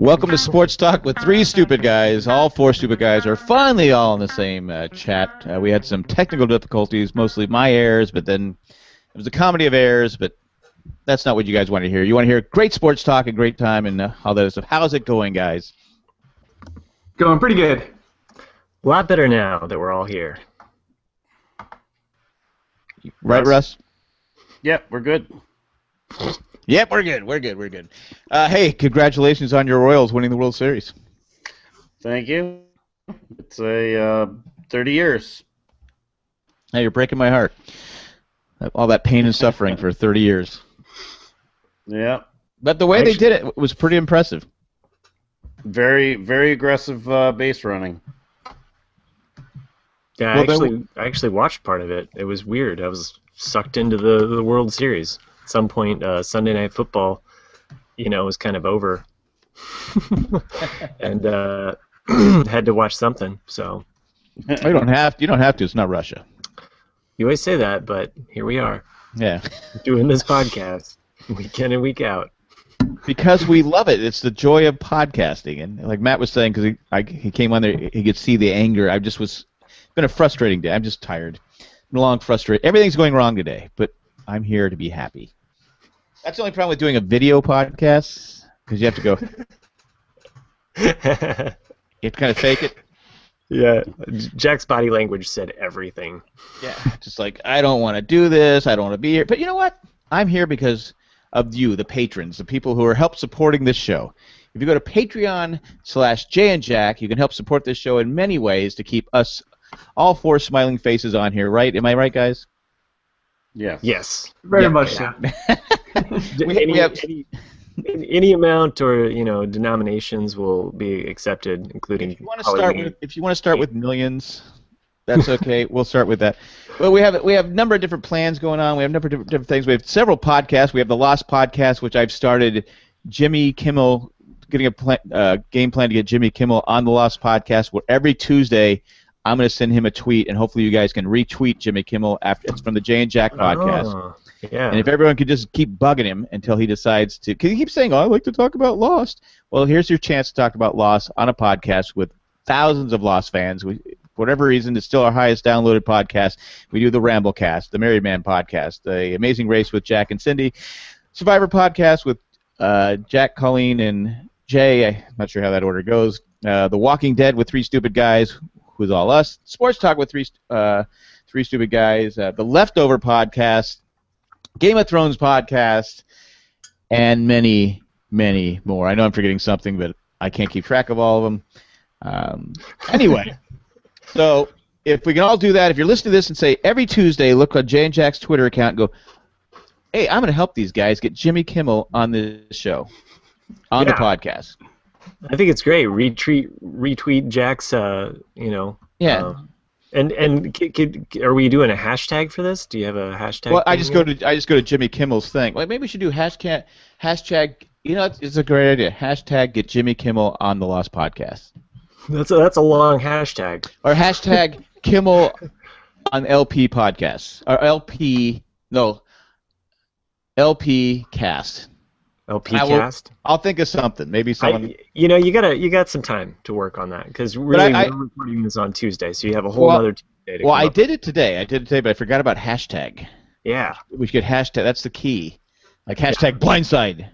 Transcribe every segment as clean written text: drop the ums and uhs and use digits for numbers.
Welcome to Sports Talk with three stupid guys. All four stupid guys are finally all in the same chat. We had some technical difficulties, mostly my errors, but then it was a comedy of errors, but that's not what you guys want to hear. You want to hear great sports talk and great time and all that stuff. How's it going, guys? Going pretty good. A lot better now that we're all here. Right, Russ? Yep, we're good. Yep, we're good. We're good. Hey, congratulations on your Royals winning the World Series. Thank you. It's a 30 years. Hey, you're breaking my heart. All that pain and suffering for 30 years. Yeah. But the way they did it was pretty impressive. Very, very aggressive base running. Yeah, I actually watched part of it. It was weird. I was sucked into the World Series. At some point, Sunday Night Football, was kind of over, and had to watch something. So you don't have to. It's not Russia. You always say that, but here we are. Yeah, doing this podcast week in and week out. Because we love it. It's the joy of podcasting, and like Matt was saying, because he came on there, he could see the anger. It's been a frustrating day. I'm just tired. I'm long frustrated. Everything's going wrong today, but I'm here to be happy. That's the only problem with doing a video podcast, because you have to go. You have to kind of fake it. Yeah, Jack's body language said everything. Yeah, just like, I don't want to do this, I don't want to be here. But you know what? I'm here because of you, the patrons, the people who are help supporting this show. If you go to Patreon/Jay and Jack, you can help support this show in many ways to keep us all four smiling faces on here, right? Am I right, guys? Yeah. Yes. Very much so. Any amount or denominations will be accepted, including. If you want to start with millions, that's okay. We'll start with that. Well, we have a number of different plans going on. We have a number of different things. We have several podcasts. We have the Lost podcast, which I've started. Jimmy Kimmel, getting a game plan to get Jimmy Kimmel on the Lost podcast. Where every Tuesday, I'm going to send him a tweet, and hopefully you guys can retweet Jimmy Kimmel after it's from the Jay and Jack podcast. Oh, yeah. And if everyone could just keep bugging him until he decides to, because he keeps saying, "Oh, I like to talk about Lost." Well, here's your chance to talk about Lost on a podcast with thousands of Lost fans. For whatever reason, it's still our highest downloaded podcast. We do the Ramblecast, the Married Man podcast, the Amazing Race with Jack and Cindy, Survivor podcast with Jack, Colleen, and Jay. I'm not sure how that order goes. The Walking Dead with three stupid guys, who's all us. Sports Talk with three stupid guys. The Leftover podcast, Game of Thrones podcast, and many, many more. I know I'm forgetting something, but I can't keep track of all of them. Anyway, so if we can all do that, if you're listening to this and say, every Tuesday, look on Jay and Jack's Twitter account and go, "Hey, I'm going to help these guys get Jimmy Kimmel on the show, on the podcast." I think it's great. Retweet Jack's, Yeah. And are we doing a hashtag for this? Do you have a hashtag? Well, I just go to Jimmy Kimmel's thing. Well, maybe we should do hashtag. It's a great idea. Hashtag get Jimmy Kimmel on the Lost podcast. That's a long hashtag. Or hashtag Kimmel on LP podcasts. Or LP cast. LP cast. I'll think of something. Maybe someone. You got some time to work on that because really we're recording this on Tuesday, so you have a whole other Tuesday to come I did it today, but I forgot about hashtag. Yeah. We should hashtag. That's the key. Like hashtag blindside.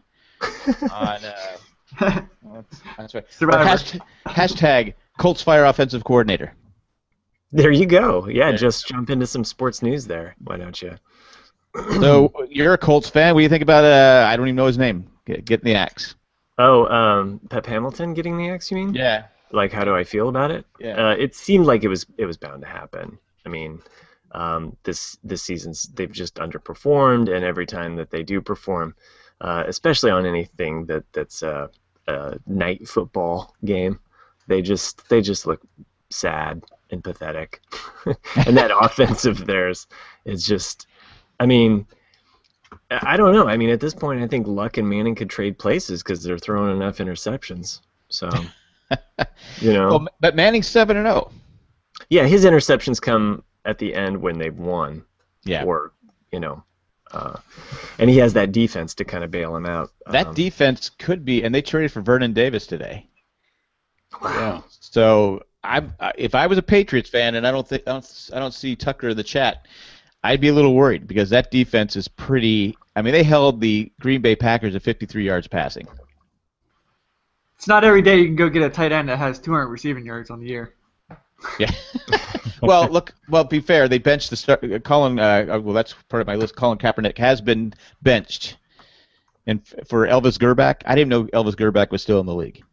That's right. Hashtag Colts fire offensive coordinator. There you go. Yeah, just jump into some sports news there. Why don't you? So you're a Colts fan. What do you think about I don't even know his name. Getting the axe. Oh, Pep Hamilton getting the axe, you mean? Yeah. Like, how do I feel about it? Yeah. It seemed like it was bound to happen. I mean, this season's they've just underperformed, and every time that they do perform, especially on anything that's a night football game, they just look sad and pathetic. And that offense of theirs is just. I mean, I don't know. I mean, at this point, I think Luck and Manning could trade places because they're throwing enough interceptions. So, Well, but Manning's 7-0. Yeah, his interceptions come at the end when they've won. Yeah. Or, And he has that defense to kind of bail him out. That defense could be, and they traded for Vernon Davis today. Wow. So if I was a Patriots fan, and I don't see Tucker in the chat, I'd be a little worried because that defense is pretty. I mean, they held the Green Bay Packers at 53 yards passing. It's not every day you can go get a tight end that has 200 receiving yards on the year. Yeah. Well, look. Well, be fair. They benched the start. Colin. Well, that's part of my list. Colin Kaepernick has been benched, and for Elvis Grbac, I didn't know Elvis Grbac was still in the league.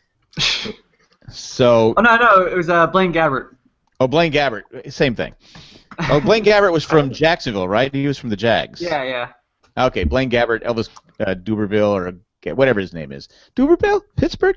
So. Oh no, it was Blaine Gabbert. Oh, Blaine Gabbert. Same thing. Oh, Blaine Gabbert was from Jacksonville, right? He was from the Jags. Yeah. Okay, Blaine Gabbert, Elvis Duberville, or whatever his name is. Duberville? Pittsburgh?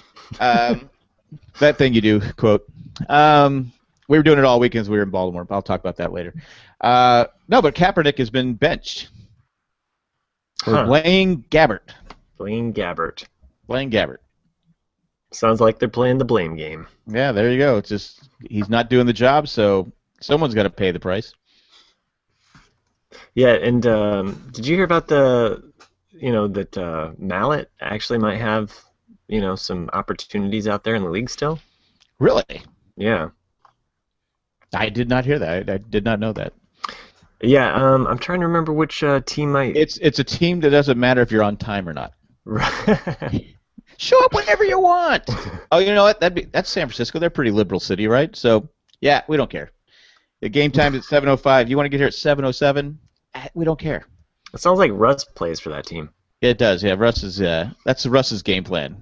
That thing you do, quote. We were doing it all weekends. We were in Baltimore. I'll talk about that later. No, but Kaepernick has been benched. For Blaine Gabbert. Blaine Gabbert. Blaine Gabbert. Sounds like they're playing the blame game. Yeah, there you go. It's just he's not doing the job, so someone's got to pay the price. Yeah, and did you hear about that Mallet actually might have, some opportunities out there in the league still? Really? Yeah. I did not hear that. I did not know that. Yeah, I'm trying to remember which team might. It's a team that doesn't matter if you're on time or not. Right. Show up whenever you want. Oh, you know what? That's San Francisco. They're a pretty liberal city, right? So, yeah, we don't care. The game time's at 7:05. You want to get here at 7:07? We don't care. It sounds like Russ plays for that team. Yeah, it does. Yeah, that's Russ's game plan.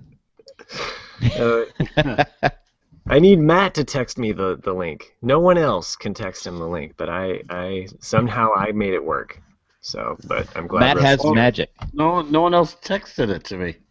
I need Matt to text me the link. No one else can text him the link, but I somehow I made it work. So, but I'm glad Matt has magic. No one else texted it to me.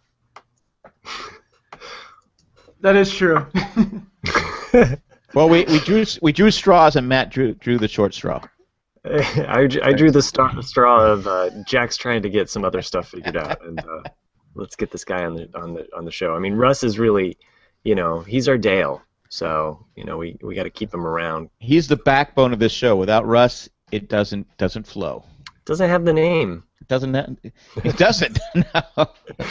That is true. Well, we drew straws, and Matt drew the short straw. I drew the straw of Jack's trying to get some other stuff figured out, and let's get this guy on the show. I mean, Russ is really, he's our Dale, so we got to keep him around. He's the backbone of this show. Without Russ, it doesn't flow. Doesn't have the name. It doesn't. No.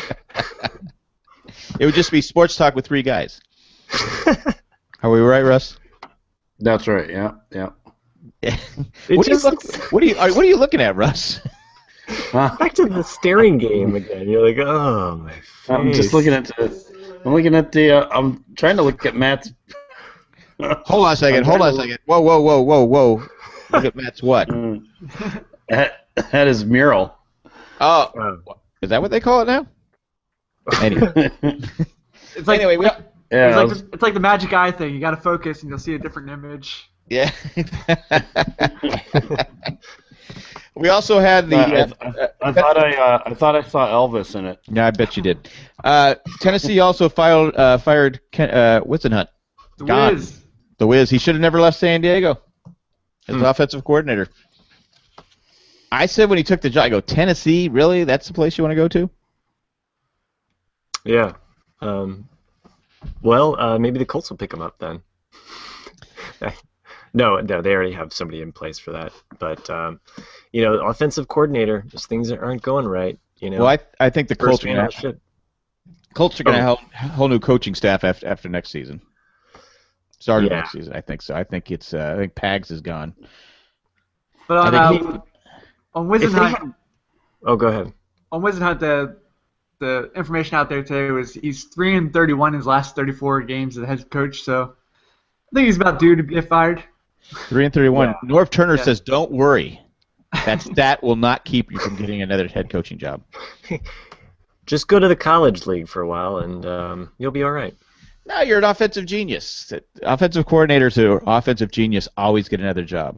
It would just be sports talk with three guys. Are we right, Russ? That's right. Yeah. What are you looking at, Russ? Back to the staring game again. You're like, oh my face. I'm just looking at the. I'm trying to look at Matt's. Hold on a second. Whoa. Look at Matt's what? At his mural. Oh, is that what they call it now? Anyway, It's like Yeah. it's like the magic eye thing. You got to focus, and you'll see a different image. Yeah. We also had the. I thought I saw Elvis in it. Yeah, I bet you did. Tennessee also fired Whisenhunt. The Wiz. The Wiz. He should have never left San Diego as offensive coordinator. I said when he took the job, I go, Tennessee, really? That's the place you want to go to? Yeah. Well, maybe the Colts will pick him up then. No, they already have somebody in place for that. But offensive coordinator, just things that aren't going right. Well, I think the Colts are going to have a whole new coaching staff after next season. Starting next season, I think so. I think I think Pags is gone. But on Whisenhunt. Oh, go ahead. On Whisenhunt, the information out there today was he's 3-31 in his last 34 games as head coach. So I think he's about due to get fired. 3-31. Yeah. Norv Turner says, "Don't worry, that stat will not keep you from getting another head coaching job. Just go to the college league for a while, and you'll be all right." No, you're an offensive genius. Offensive coordinators who are offensive genius always get another job.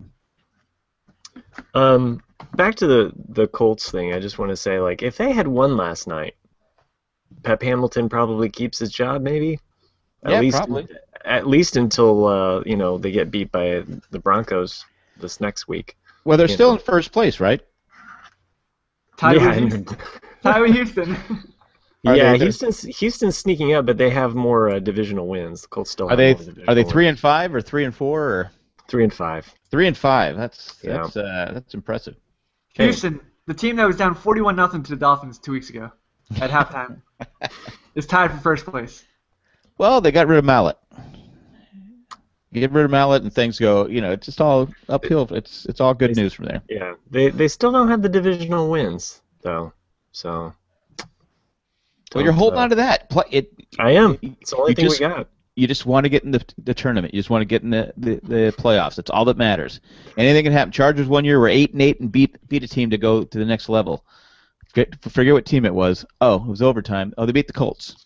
Back to the Colts thing, I just want to say, if they had won last night, Pep Hamilton probably keeps his job, maybe. Probably. At least until they get beat by the Broncos this next week. Well, they're still in first place, right? Tied with Houston. Yeah, Houston's sneaking up, but they have more divisional wins. The Colts still have more divisional Are they wins. 3-5 or 3-4 or 3-5? 3-5. That's impressive. Houston, the team that was down 41-0 to the Dolphins 2 weeks ago at halftime, is tied for first place. Well, they got rid of Mallet. You get rid of Mallet and things go, it's just all uphill. It's all good news from there. Yeah, they still don't have the divisional wins though, so. Well, you're holding on to that. I am. It's the only thing we got. You just want to get in the tournament. You just want to get in the playoffs. That's all that matters. Anything can happen. Chargers one year were 8-8 and beat a team to go to the next level. Forget what team it was. Oh, it was overtime. Oh, they beat the Colts.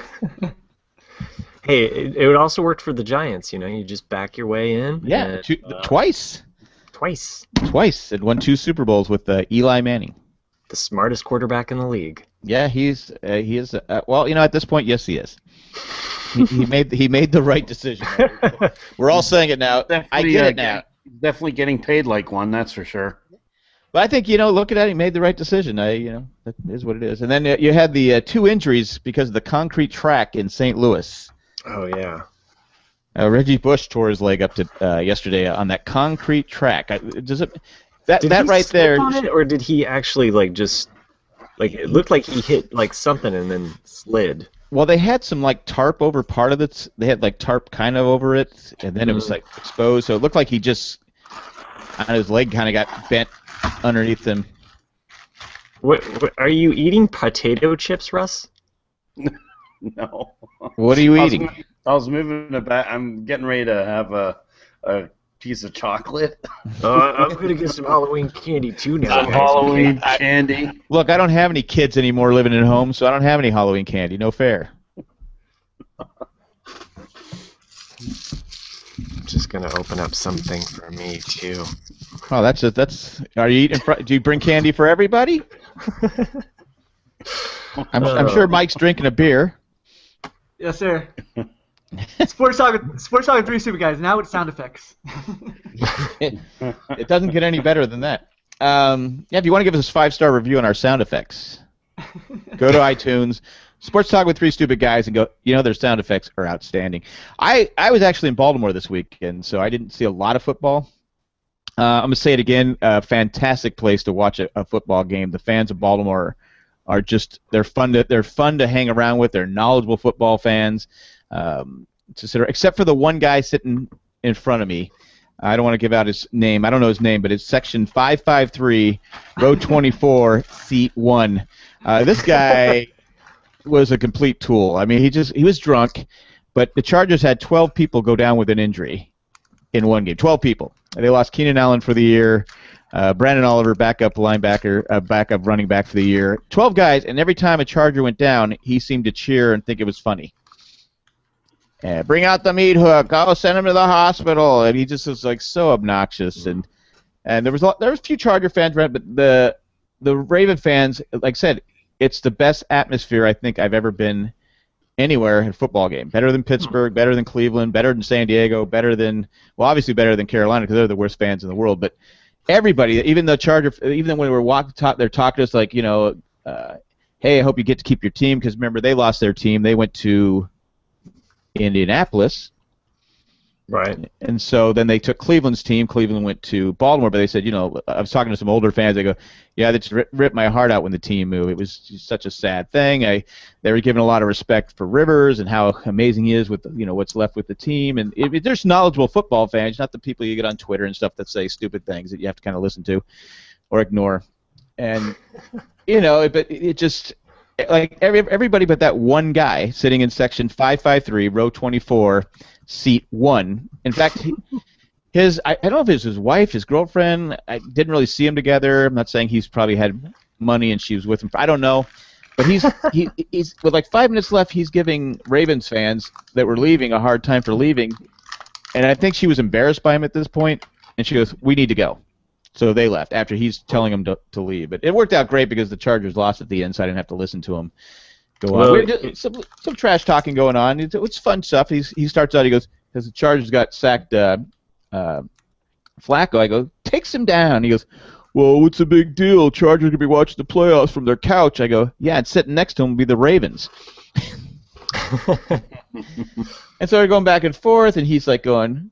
Hey, it would also work for the Giants. You just back your way in. Yeah, and, twice. Twice, and won 2 Super Bowls with Eli Manning. The smartest quarterback in the league. Yeah, he is. Well, at this point, yes, he is. He made the right decision. We're all saying it now. I get it now. Definitely getting paid like one, that's for sure. But I think looking at it, he made the right decision. That is what it is. And then you had the 2 injuries because of the concrete track in St. Louis. Oh yeah. Reggie Bush tore his leg up to yesterday on that concrete track. Does it? That right there. On it, or did he actually it looked like he hit something and then slid? Well, they had some tarp over part of it. They had tarp kind of over it, and then it was exposed. So it looked like he just his leg kind of got bent underneath him. What are you eating? Potato chips, Russ? No. What are you eating? I was moving it back. I'm getting ready to have a piece of chocolate. I'm going to get some Halloween candy too now. Some Halloween candy. Look, I don't have any kids anymore living at home, so I don't have any Halloween candy. No fair. Just going to open up something for me too. Oh, that's. Are you eating? Do you bring candy for everybody? I'm sure Mike's drinking a beer. Yes, sir. Sports Talk 3 Super Guys, now with sound effects. It doesn't get any better than that. If you want to give us a 5-star review on our sound effects, go to iTunes, Sports Talk with 3 Stupid Guys, and go, their sound effects are outstanding. I was actually in Baltimore this weekend, so I didn't see a lot of football. I'm going to say it again, fantastic place to watch a football game. The fans of Baltimore are they're fun to hang around with. They're knowledgeable football fans. Except for the one guy sitting in front of me. I don't want to give out his name. I don't know his name, but it's section 553, row 24, seat 1. This guy was a complete tool. I mean, he was drunk, but the Chargers had 12 people go down with an injury in one game. 12 people. They lost Keenan Allen for the year. Brandon Oliver, backup running back for the year. 12 guys, and every time a Charger went down, he seemed to cheer and think it was funny. Bring out the meat hook. Oh, send him to the hospital. And he just was so obnoxious. And there was a few Charger fans, but the Raven fans, like I said, it's the best atmosphere I think I've ever been anywhere in a football game. Better than Pittsburgh, better than Cleveland, better than San Diego, obviously better than Carolina because they're the worst fans in the world. But everybody, even when we were they're talking to us hey, I hope you get to keep your team because remember they lost their team. They went to Indianapolis. Right. And so then they took Cleveland's team. Cleveland went to Baltimore, but they said, I was talking to some older fans. They go, yeah, they just ripped my heart out when the team moved. It was just such a sad thing. They were giving a lot of respect for Rivers and how amazing he is with what's left with the team. And there's knowledgeable football fans, not the people you get on Twitter and stuff that say stupid things that you have to kind of listen to or ignore. And but it just. Everybody but that one guy sitting in section 553, row 24, seat 1. In fact, I don't know if it was his wife, his girlfriend. I didn't really see him together. I'm not saying he's probably had money and she was with him. I don't know. But he's with 5 minutes left, he's giving Ravens fans that were leaving a hard time for leaving. And I think she was embarrassed by him at this point, and she goes, "We need to go." So they left after he's telling them to leave. But it worked out great because the Chargers lost at the end, so I didn't have to listen to him go on. Some trash talking going on. It's fun stuff. He starts out, he goes, because the Chargers got sacked Flacco, I go, takes him down. He goes, well, what's the big deal? Chargers could be watching the playoffs from their couch. I go, yeah, and sitting next to him will be the Ravens. And so they're going back and forth, and he's going,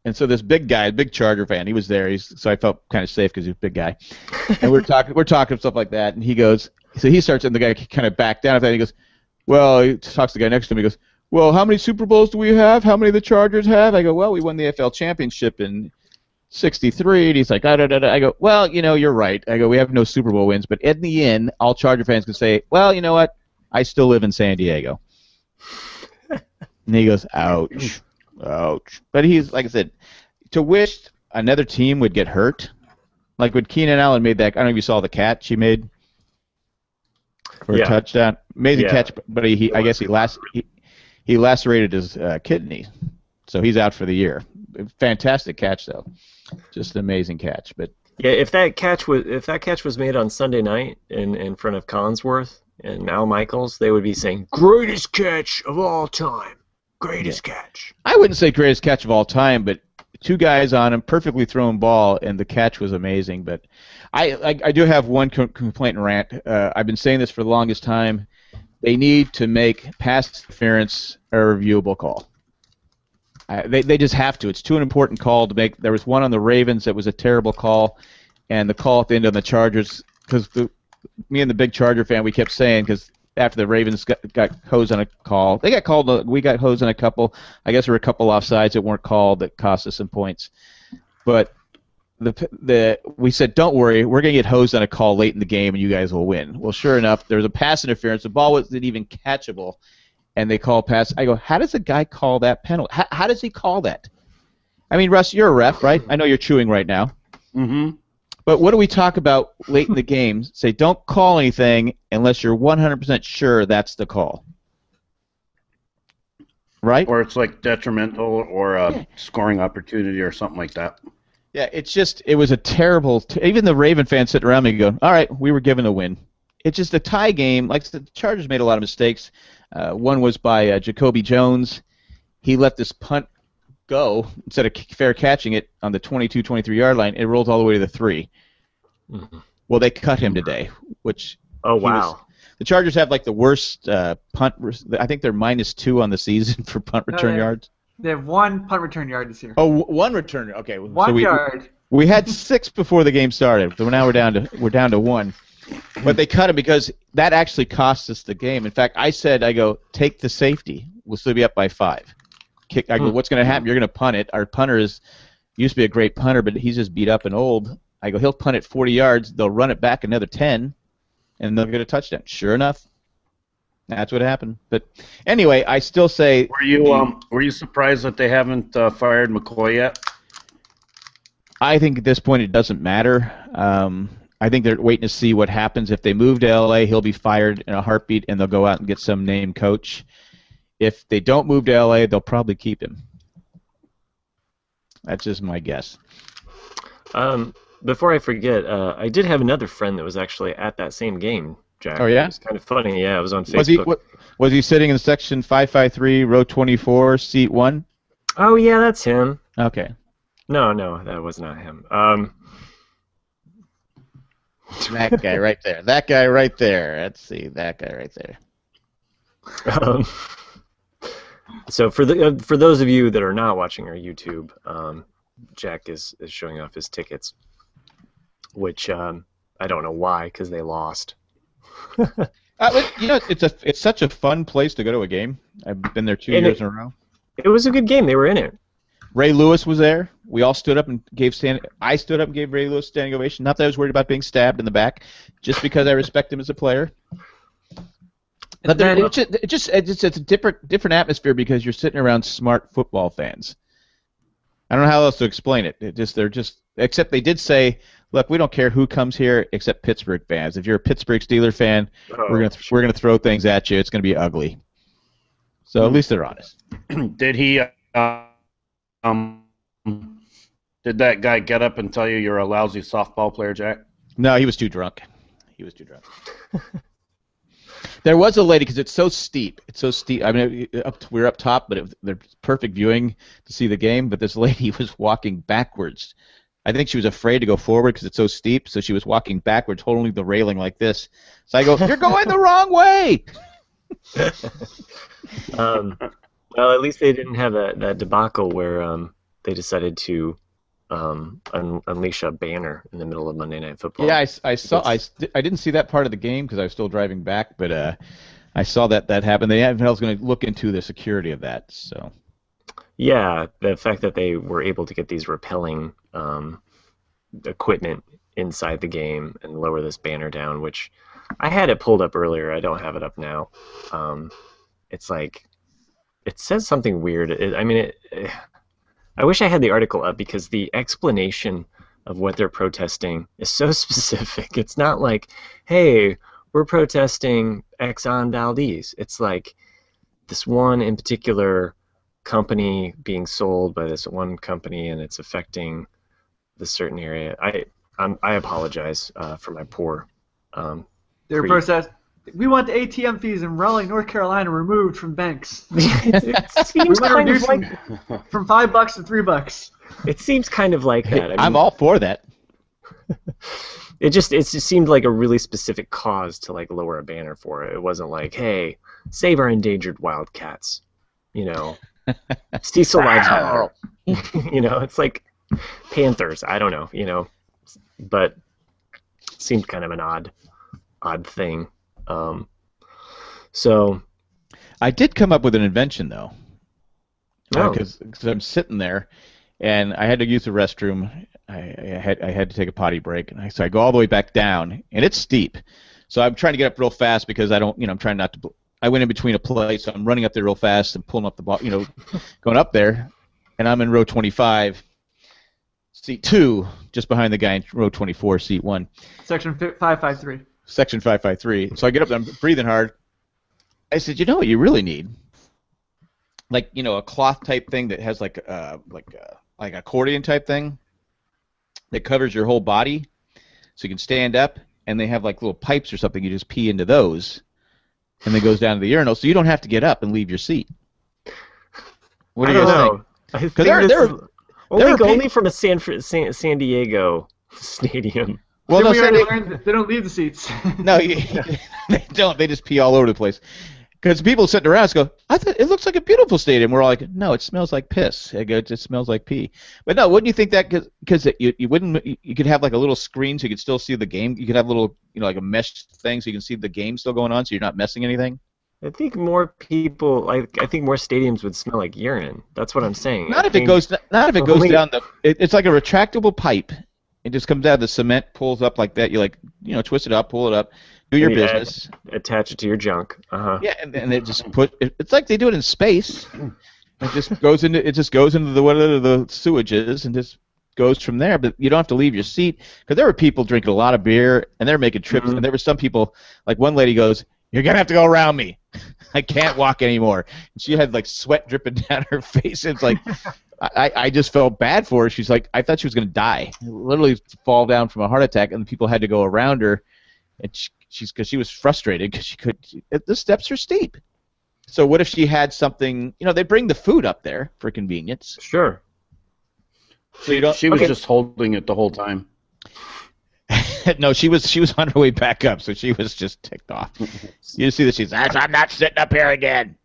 And so this big guy, big Charger fan, he was there. So I felt kind of safe because he was a big guy. And we're talking stuff like that. And he goes, so he starts, and the guy kind of backed down. And he goes, well, he talks to the guy next to him. He goes, well, how many Super Bowls do we have? How many the Chargers have? I go, well, we won the AFL championship in '63. And he's like, I go, well, you're right. I go, we have no Super Bowl wins, but in the end, all Charger fans can say, well, you know what? I still live in San Diego. And he goes, ouch, ouch. But he's, like I said, to wish another team would get hurt, like when Keenan Allen made that, I don't know if you saw the catch he made for a touchdown. Amazing catch, but I guess he lacerated his kidney, so he's out for the year. Fantastic catch, though. Just an amazing catch. But yeah, if that catch was made on Sunday night in front of Collinsworth and Al Michaels, they would be saying, greatest catch of all time. Greatest catch. I wouldn't say greatest catch of all time, but two guys on him, perfectly thrown ball, and the catch was amazing. But I do have one complaint and rant. I've been saying this for the longest time. They need to make pass interference a reviewable call. They just have to. It's too an important call to make. There was one on the Ravens that was a terrible call, and the call at the end on the Chargers, because me and the big Charger fan, we kept saying, because after the Ravens got hosed on a call, they got called. We got hosed on a couple. I guess there were a couple offsides that weren't called that cost us some points. But we said, don't worry, we're going to get hosed on a call late in the game, and you guys will win. Well, sure enough, there was a pass interference. The ball wasn't even catchable, and they call pass. I go, how does a guy call that penalty? How does he call that? I mean, Russ, you're a ref, right? I know you're chewing right now. Mm-hmm. But what do we talk about late in the game? Say, don't call anything unless you're 100% sure that's the call. Right? Or it's like detrimental or a scoring opportunity or something like that. Yeah, it was a terrible, even the Raven fans sitting around me going, all right, we were given a win. It's just a tie game. like the Chargers made a lot of mistakes. One was by Jacoby Jones. He let this punt go instead of fair catching it on the 22, 23-yard line. It rolled all the way to the 3. Mm-hmm. Well, they cut him today, which... Oh, wow. The Chargers have like the worst punt. I think they're -2 on the season for punt return yards. They have one punt return yard this year. Oh, one return. Okay, one yard. We had 6 before the game started. So now we're down to 1. But they cut him because that actually cost us the game. In fact, I go, take the safety. We'll still be up by 5. I go, what's going to happen? You're going to punt it. Our punter used to be a great punter, but he's just beat up and old. I go, he'll punt it 40 yards. They'll run it back another 10, and they'll get a touchdown. Sure enough, that's what happened. But anyway, I still say. Were you surprised that they haven't fired McCoy yet? I think at this point it doesn't matter. I think they're waiting to see what happens. If they move to LA, he'll be fired in a heartbeat, and they'll go out and get some name coach. If they don't move to LA, they'll probably keep him. That's just my guess. Before I forget, I did have another friend that was actually at that same game, Jack. Oh, yeah? It was kind of funny. Yeah, it was on Facebook. Was he sitting in section 553, row 24, seat 1? Oh, yeah, that's him. Okay. No, that was not him. That guy right there. That guy right there. Let's see. That guy right there. So for those of you that are not watching our YouTube, Jack is showing off his tickets, which I don't know why, because they lost. It's such a fun place to go to a game. I've been there 2 years in a row. It was a good game. They were in it. Ray Lewis was there. We all stood up and I stood up and gave Ray Lewis a standing ovation. Not that I was worried about being stabbed in the back, just because I respect him as a player. But it's a different atmosphere because you're sitting around smart football fans. I don't know how else to explain it. Except they did say, look, we don't care who comes here except Pittsburgh fans. If you're a Pittsburgh Steelers fan, we're gonna throw things at you. It's gonna be ugly. So at least they're honest. Did he? Did that guy get up and tell you you're a lousy softball player, Jack? No, he was too drunk. There was a lady, because it's so steep. I mean, we're up top, but they're perfect viewing to see the game. But this lady was walking backwards. I think she was afraid to go forward because it's so steep, so she was walking backwards, holding the railing like this. So I go, "You're going the wrong way." Well, at least they didn't have that debacle where they decided to unleash a banner in the middle of Monday Night Football. Yeah, I saw. I didn't see that part of the game because I was still driving back, but I saw that happened. The NFL was going to look into the security of that. So. Yeah, the fact that they were able to get these repelling equipment inside the game and lower this banner down, which I had it pulled up earlier. I don't have it up now. It's like it says something weird. I wish I had the article up because the explanation of what they're protesting is so specific. It's not like, hey, we're protesting Exxon Valdez. It's like this one in particular company being sold by this one company, and it's affecting this certain area. I apologize for my poor. Their protest. We want the ATM fees in Raleigh, North Carolina, removed from banks. It seems kind of like from $5 to $3. It seems kind of like that. I mean, I'm all for that. It just seemed like a really specific cause to like lower a banner for it. It wasn't like, hey, save our endangered wildcats. You know, Cecil lives matter. You know, it's like Panthers. I don't know. You know, but it seemed kind of an odd thing. So I did come up with an invention though, Oh. because I'm sitting there, and I had to use the restroom. I had to take a potty break, and so I go all the way back down, and it's steep. So I'm trying to get up real fast because I'm trying not to. I went in between a plate, so I'm running up there real fast and pulling up the ball, going up there, and I'm in row 25, seat 2, just behind the guy in row 24, seat 1. Section 553. Section 553. So I get up there, I'm breathing hard. I said, you know what you really need? Like, a cloth type thing that has like accordion type thing that covers your whole body, so you can stand up, and they have like little pipes or something. You just pee into those, and then it goes down to the urinal, so you don't have to get up and leave your seat. What do you guys think? I think Because only from a San Diego stadium. Well, no, we already learned they don't leave the seats. No, they don't. They just pee all over the place. Because people sitting around go, I thought it looks like a beautiful stadium. We're all like, no, it smells like piss. It just smells like pee. But no, wouldn't you think that because you could have like a little screen so you could still see the game. You could have a little, like a mesh thing so you can see the game still going on, so you're not missing anything. I think more people, I think more stadiums would smell like urine. That's what I'm saying. Not if it goes down the. It's like a retractable pipe. It just comes out of the cement, pulls up like that. You twist it up, pull it up, do your business. Attach it to your junk. Yeah, and it just it's like they do it in space. It just goes into the whatever the sewage is, and just goes from there. But you don't have to leave your seat, because there were people drinking a lot of beer, and they're making trips. Mm-hmm. And there were some people, like one lady goes, "You're gonna have to go around me. I can't walk anymore." And she had like sweat dripping down her face. It's like. I just felt bad for her. She's like, I thought she was going to die, literally fall down from a heart attack, and the people had to go around her, and because she was frustrated because the steps are steep. So what if she had something? They bring the food up there for convenience. Sure. So she was just holding it the whole time. No, she was on her way back up, so she was just ticked off. You see that she's, I'm not sitting up here again.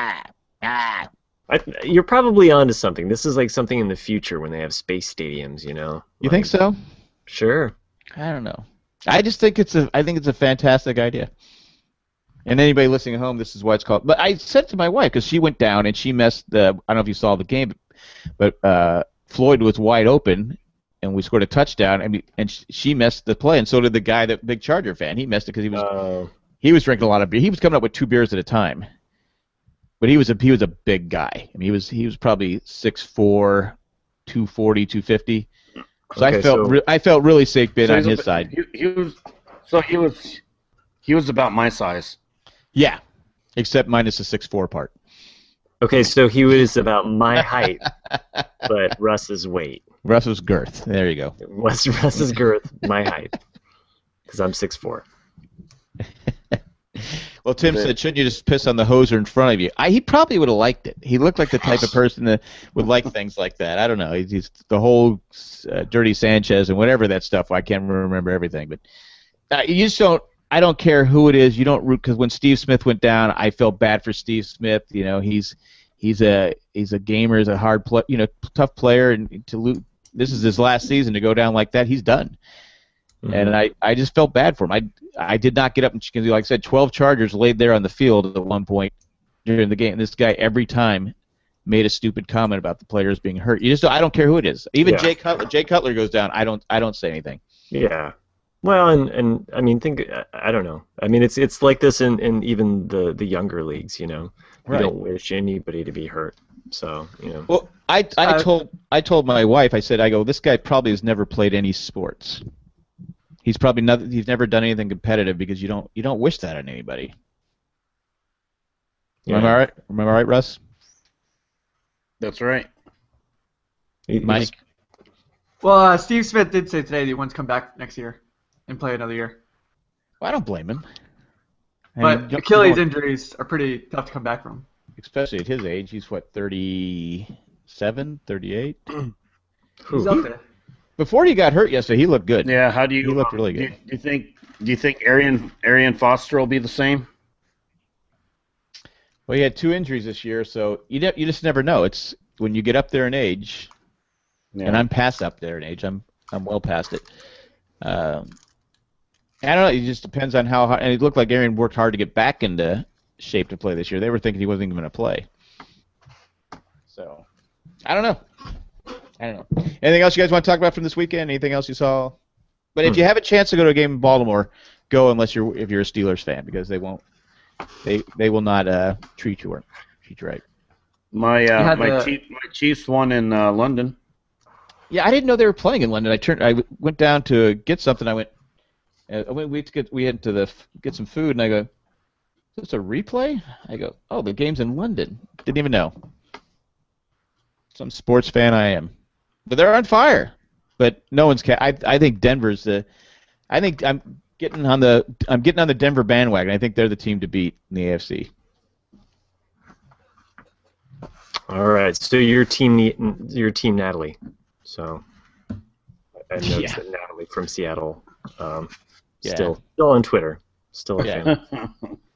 You're probably onto something. This is like something in the future when they have space stadiums, You think so? Sure. I don't know. I just think it's a fantastic idea. And anybody listening at home, this is why it's called. But I said to my wife, because she went down and she messed I don't know if you saw the game, but Floyd was wide open, and we scored a touchdown, and she messed the play, and so did the guy, the big Charger fan. He messed it because he was drinking a lot of beer. He was coming up with 2 beers at a time. But he was a big guy. He was probably 6'4", 240, 250. So okay, I felt really safe being on his side. He was about my size. Yeah, except minus the 6'4" part. Okay, so he was about my height, but Russ's weight. Russ's girth. There you go. Russ's girth, my height, because I'm 6'4". Well, Tim said, shouldn't you just piss on the hoser in front of you? He probably would have liked it. He looked like the type of person that would like things like that. I don't know. He's the whole Dirty Sanchez and whatever that stuff. I can't remember everything. But you just don't – I don't care who it is. You don't root – because when Steve Smith went down, I felt bad for Steve Smith. He's he's a gamer, he's a tough player, and to lose. This is his last season to go down like that. He's done. Mhm. And I just felt bad for him. I did not get up because, like I said, 12 Chargers laid there on the field at one point during the game. This guy every time made a stupid comment about the players being hurt. I don't care who it is. Even Yeah. Jay Cutler goes down. I don't say anything. Yeah. Well, and I mean, I don't know. I mean, it's like this in even the younger leagues. You know, Right. you don't wish anybody to be hurt. So you know. Well, I told my wife, I said, this guy probably has never played any sports. He's never done anything competitive because you don't wish that on anybody. Yeah. Am I right, Russ? That's right. Mike? Well, Steve Smith did say today that he wants to come back next year and play another year. Well, I don't blame him. I But mean, you Achilles don't- injuries are pretty tough to come back from. especially at his age. He's what, 37, 38? He's up there. Before he got hurt yesterday, he looked good. Yeah. How do you? He looked really good. Do you think Arian Foster will be the same? Well, he had 2 injuries this year, so you just never know. It's when you get up there in age, Yeah. and I'm past up there in age. I'm well past it. I don't know. It just depends on how hard. And it looked like Arian worked hard to get back into shape to play this year. They were thinking he wasn't even going to play. So, I don't know. Anything else you guys want to talk about from this weekend? Anything else you saw? But if you have a chance to go to a game in Baltimore, go if you're a Steelers fan, because they won't. They will not treat you right. My Chiefs won in London. Yeah, I didn't know they were playing in London. I went down to get something. We had to get some food, and I go, "Is this a replay?" I go, "Oh, the game's in London." Didn't even know. Some sports fan I am, but they're on fire. But no one's. I think Denver's the. I think I'm getting on the Denver bandwagon. I think they're the team to beat in the AFC. All right. So your team Natalie. So I noticed that Natalie from Seattle. Still on Twitter. Still a fan.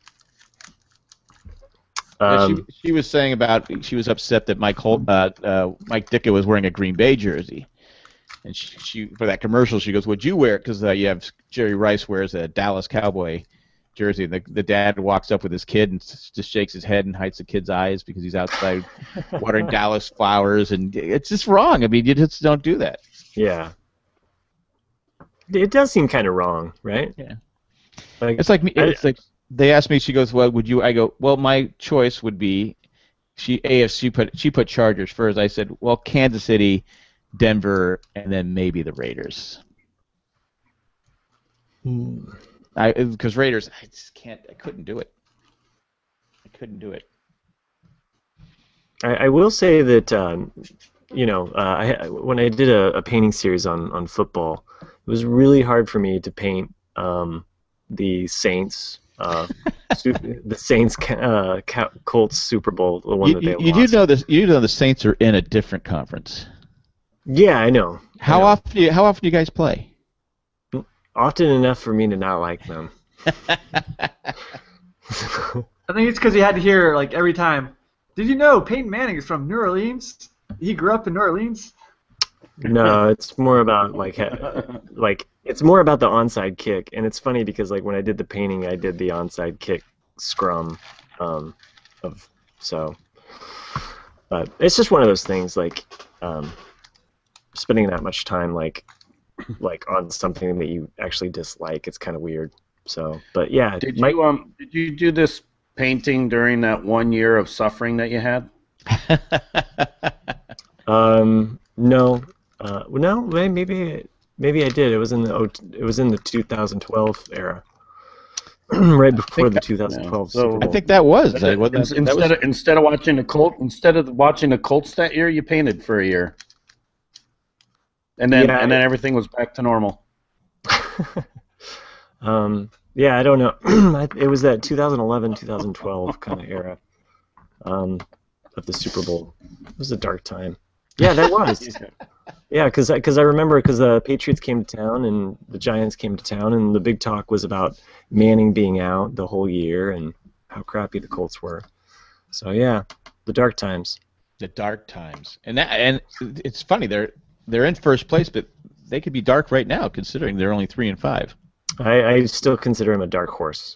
She was saying she was upset that Mike Ditka was wearing a Green Bay jersey, and she for that commercial she goes, "Would you wear it?" Because you have Jerry Rice wears a Dallas Cowboy jersey, and the dad walks up with his kid and just shakes his head and hides the kid's eyes because he's outside watering Dallas flowers, and it's just wrong. I mean, you just don't do that. Yeah. It does seem kind of wrong, right? Yeah. Like, It's like they asked me. She goes, "Well, would you?" I go, "Well, my choice would be." She put Chargers first. I said, "Well, Kansas City, Denver, and then maybe the Raiders." Because Raiders, I just can't. I couldn't do it. I will say that when I did a painting series on football, it was really hard for me to paint the Saints. The Saints Colts Super Bowl, the one that they lost. You do know this. You know the Saints are in a different conference. Yeah, I know. How often do you guys play? Often enough for me to not like them. I think it's because he had to hear like every time. Did you know Peyton Manning is from New Orleans? He grew up in New Orleans. No, it's more about it's more about the onside kick, and it's funny because like when I did the painting, I did the onside kick scrum, but it's just one of those things like spending that much time like on something that you actually dislike. It's kind of weird. So, but yeah, Did you do this painting during that 1 year of suffering that you had? No. No, maybe I did. It was in the 2012 era, right before the 2012 so- Super Bowl. I think that was. Instead of watching the Colts that year, you painted for a year, and then everything was back to normal. Yeah, I don't know. It was that 2011, 2012 kind of era of the Super Bowl. It was a dark time. Yeah, that was. Yeah, because I remember because the Patriots came to town and the Giants came to town, and the big talk was about Manning being out the whole year and how crappy the Colts were. So yeah, The dark times. The dark times, and it's funny they're in first place, but they could be dark right now considering they're only 3 and 5. I still consider him a dark horse.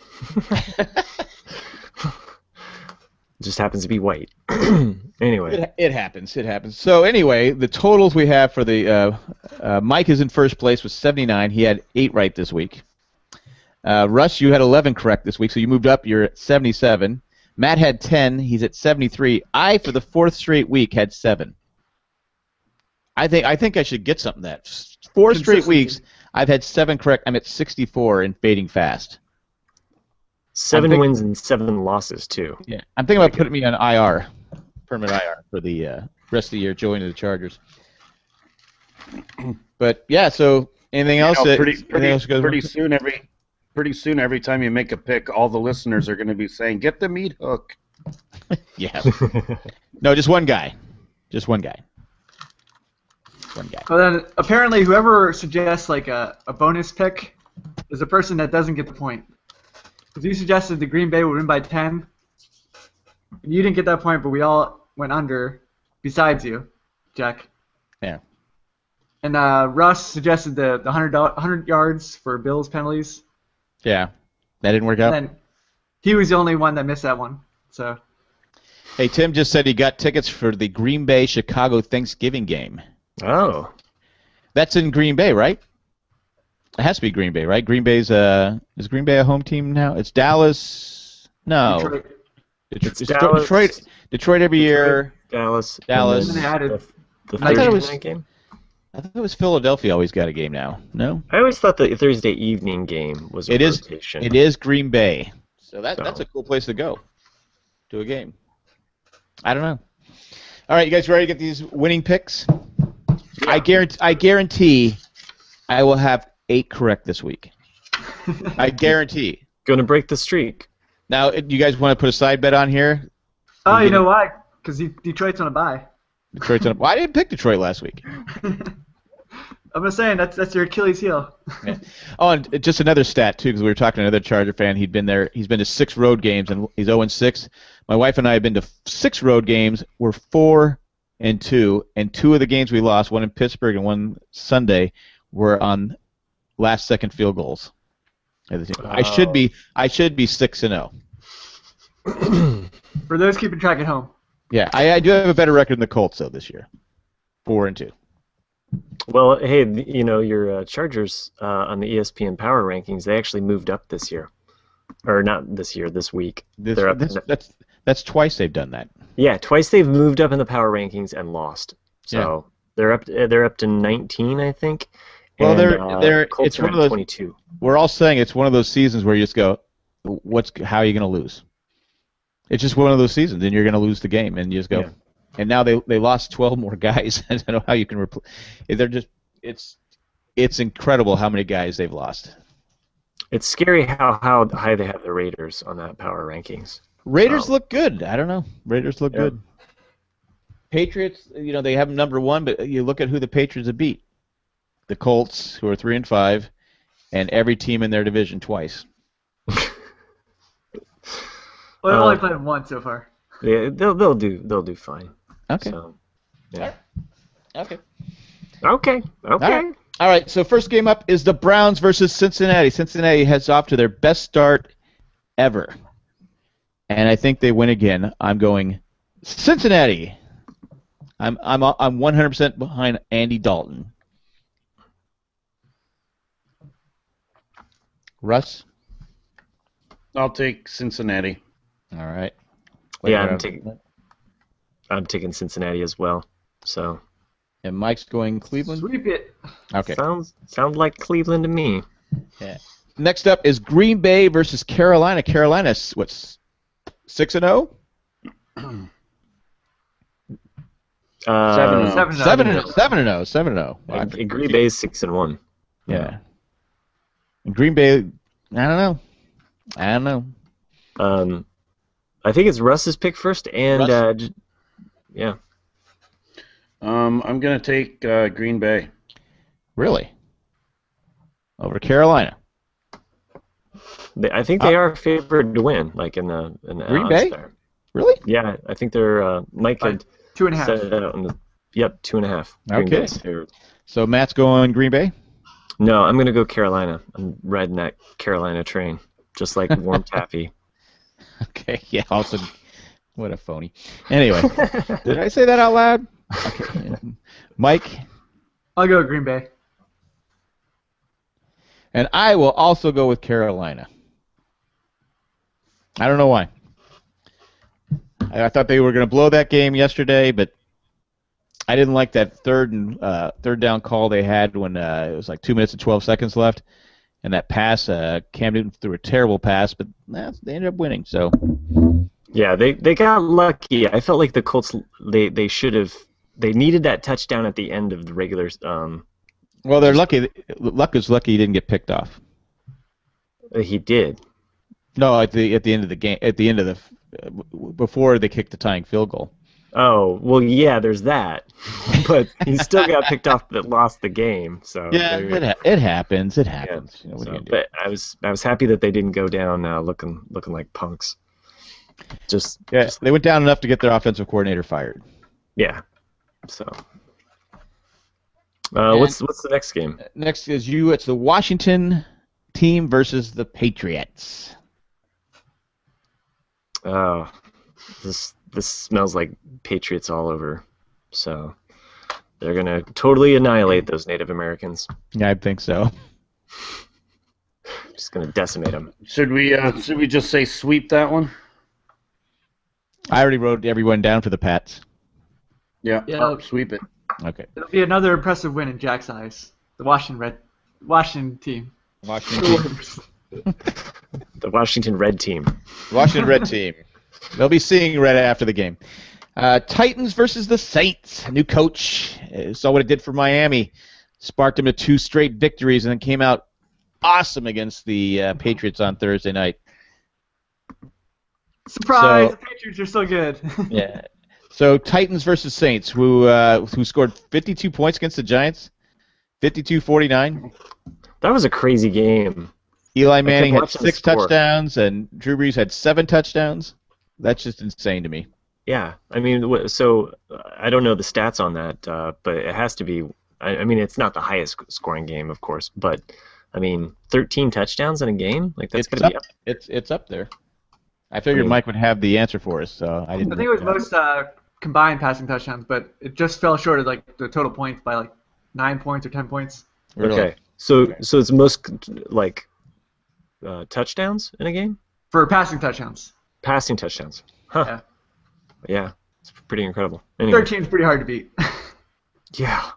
Just happens to be white. Anyway, it happens. It happens. So anyway, the totals we have for the Mike is in first place with 79. He had 8 right this week. Russ, you had 11 correct this week, so you moved up. You're at 77. Matt had 10. He's at 73. I, for the 4th straight week, had 7. I think I should get something that 4 straight weeks. I've had 7 correct. I'm at 64 and fading fast. 7 wins and 7 losses too. Yeah, I'm thinking about putting me on IR, permanent IR for the rest of the year, joining the Chargers. But yeah, so anything else? Pretty soon, every time you make a pick, all the listeners are going to be saying, "Get the meat hook." Yeah. No, just one guy. Just one guy. One guy. Well, then apparently, whoever suggests like a bonus pick is the person that doesn't get the point. Because you suggested the Green Bay would win by 10. You didn't get that point, but we all went under, besides you, Jack. Yeah. And Russ suggested the 100 yards for Bills penalties. Yeah. That didn't work out? And then he was the only one that missed that one. So. Hey, Tim just said he got tickets for the Green Bay-Chicago Thanksgiving game. Oh. That's in Green Bay, right? It has to be Green Bay, right? Green Bay's is Green Bay a home team now? It's Dallas. No. Detroit. It's Dallas. Detroit every year. Dallas. Dallas. And then they added The I thought it Thursday was- night game? I thought it was Philadelphia always got a game now. No? I always thought the Thursday evening game was a It is. rotation. It is Green Bay. So that's So. a cool place to go to a game. I don't know. All right, you guys ready to get these winning picks? I guarantee I will have 8 correct this week. I guarantee. Going to break the streak. Now, you guys want to put a side bet on here? Oh, you know why? Because Detroit's on a bye. Detroit's on. Well, I didn't pick Detroit last week. I'm just saying that's your Achilles heel. Yeah. Oh, and just another stat too, because we were talking to another Charger fan. He'd been there. He's been to 6 road games, and he's 0-6. My wife and I have been to 6 road games. We're 4-2, and 2 of the games we lost, one in Pittsburgh and one Sunday, were on last-second field goals. I should be 6-0. For those keeping track at home. Yeah, I do have a better record than the Colts though this year, 4-2. Well, hey, your Chargers on the ESPN Power Rankings, they actually moved up this year. Or not this year, this week. That's twice they've done that. Yeah, twice they've moved up in the Power Rankings and lost. So they're up to 19, I think. Well, and, they're Colts it's are one of at those. 22. We're all saying it's one of those seasons where you just go, how are you going to lose? It's just one of those seasons, and you're going to lose the game, and you just go. Yeah. And now they lost 12 more guys. I don't know how you can replace. They're just it's incredible how many guys they've lost. It's scary how high they have the Raiders on that Power Rankings. Raiders look good. I don't know. Raiders look Yeah. good. Patriots, they have them number 1, but you look at who the Patriots have beat. The Colts, who are 3-5, and every team in their division twice. Well, they've only played them once so far. Yeah, they'll do fine. Okay. So, yeah. Okay. Okay. All right, so first game up is the Browns versus Cincinnati. Cincinnati heads off to their best start ever. And I think they win again. I'm going Cincinnati. I'm 100% behind Andy Dalton. Russ? I'll take Cincinnati. All right. Yeah, I'm taking Cincinnati as well. So And Mike's going Cleveland? Sweep it. Okay. sounds like Cleveland to me. Yeah. Next up is Green Bay versus Carolina. Carolina's, what's 6-0? 7-0. 7-0. Wow, And Green Bay's 6-1. Yeah. And Green Bay, I don't know. I think it's Russ's pick first, and yeah. I'm gonna take Green Bay. Really? Over Carolina. I think they are favored to win, like in the Green odds Bay? there. Really? Yeah, I think they're Mike had 2.5. set it out. Yep, 2.5. Green Okay. Bay's favorite. So Matt's going Green Bay? No, I'm gonna go Carolina. I'm riding that Carolina train, just like Warm Taffy. Okay, yeah, also, what a phony. Anyway, did I say that out loud? Okay. Mike? I'll go Green Bay. And I will also go with Carolina. I don't know why. I thought they were going to blow that game yesterday, but I didn't like that third down call they had when it was like 2 minutes and 12 seconds left. And that pass, Cam Newton threw a terrible pass, but they ended up winning. So Yeah, they got lucky. I felt like the Colts they should have needed that touchdown at the end of the regular. well, they're lucky. Luck is lucky he didn't get picked off. He did. No, at the end of the game, at the end of the before they kicked the tying field goal. Oh well, yeah. There's that, but he still got picked off, but lost the game. So Yeah, it happens. It happens. You know, what are you gonna do? But I was happy that they didn't go down looking like punks. Just They went down enough to get their offensive coordinator fired. yeah. So what's the next game? Next is it's the Washington team versus the Patriots. Oh, this smells like Patriots all over. So they're gonna totally annihilate those Native Americans. Yeah, I think so. Just gonna decimate them. Should we just say sweep that one? I already wrote everyone down for the Pats. Yeah. Yeah. Sweep it. Okay. It'll be another impressive win in Jack's eyes. The Washington team. Washington The Washington Red Team. Washington Red team. They'll be seeing red after the game. Titans versus the Saints. New coach. Saw what it did for Miami. Sparked them to 2 straight victories and then came out awesome against the Patriots on Thursday night. Surprise! So- The Patriots are so good. Yeah. So Titans versus Saints, who scored 52 points against the Giants, 52-49. That was a crazy game. Eli Manning had watching the 6 score. touchdowns, and Drew Brees had 7 touchdowns. That's just insane to me. Yeah, I mean, so I don't know the stats on that, but it has to be. I mean, it's not the highest scoring game, of course, but I mean, 13 touchdowns in a game, like that's It's gonna be up. It's up there. I figured Mike would have the answer for us, so I didn't. I think it was most combined passing touchdowns, but it just fell short of like the total points by like 9 points or 10 points. Really. Okay, so it's most like touchdowns in a game, For passing touchdowns. passing touchdowns. Huh? Yeah. Yeah, it's pretty incredible. Anyway, 13 is pretty hard to beat. yeah.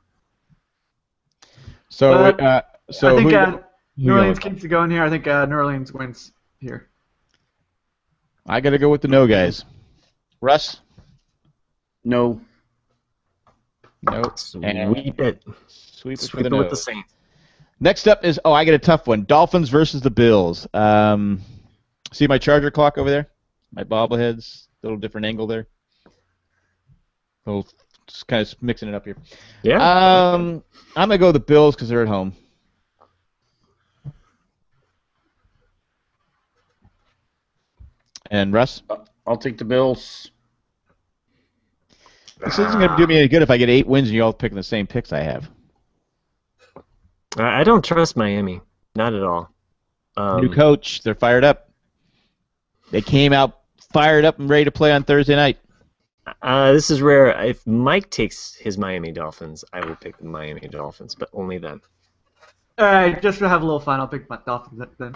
So, I think who New Orleans keeps it going here. I think New Orleans wins here. I got to go with the no guys. Russ? No. No. Sweep it. Sweep it for Sweep the it with no. the Saints. Next up is, I get a tough one. Dolphins versus the Bills. See my charger clock over there? My bobbleheads, a little different angle there. Just kind of mixing it up here. Yeah. I'm going to go with the Bills because they're at home. And Russ? I'll take the Bills. This isn't going to do me any good if I get 8 wins and you all picking the same picks I have. I don't trust Miami. Not at all. New coach. They're fired up. They came out fired up and ready to play on Thursday night. This is rare. If Mike takes his Miami Dolphins, I will pick the Miami Dolphins, but only then. All right, just to have a little fun, I'll pick my Dolphins then.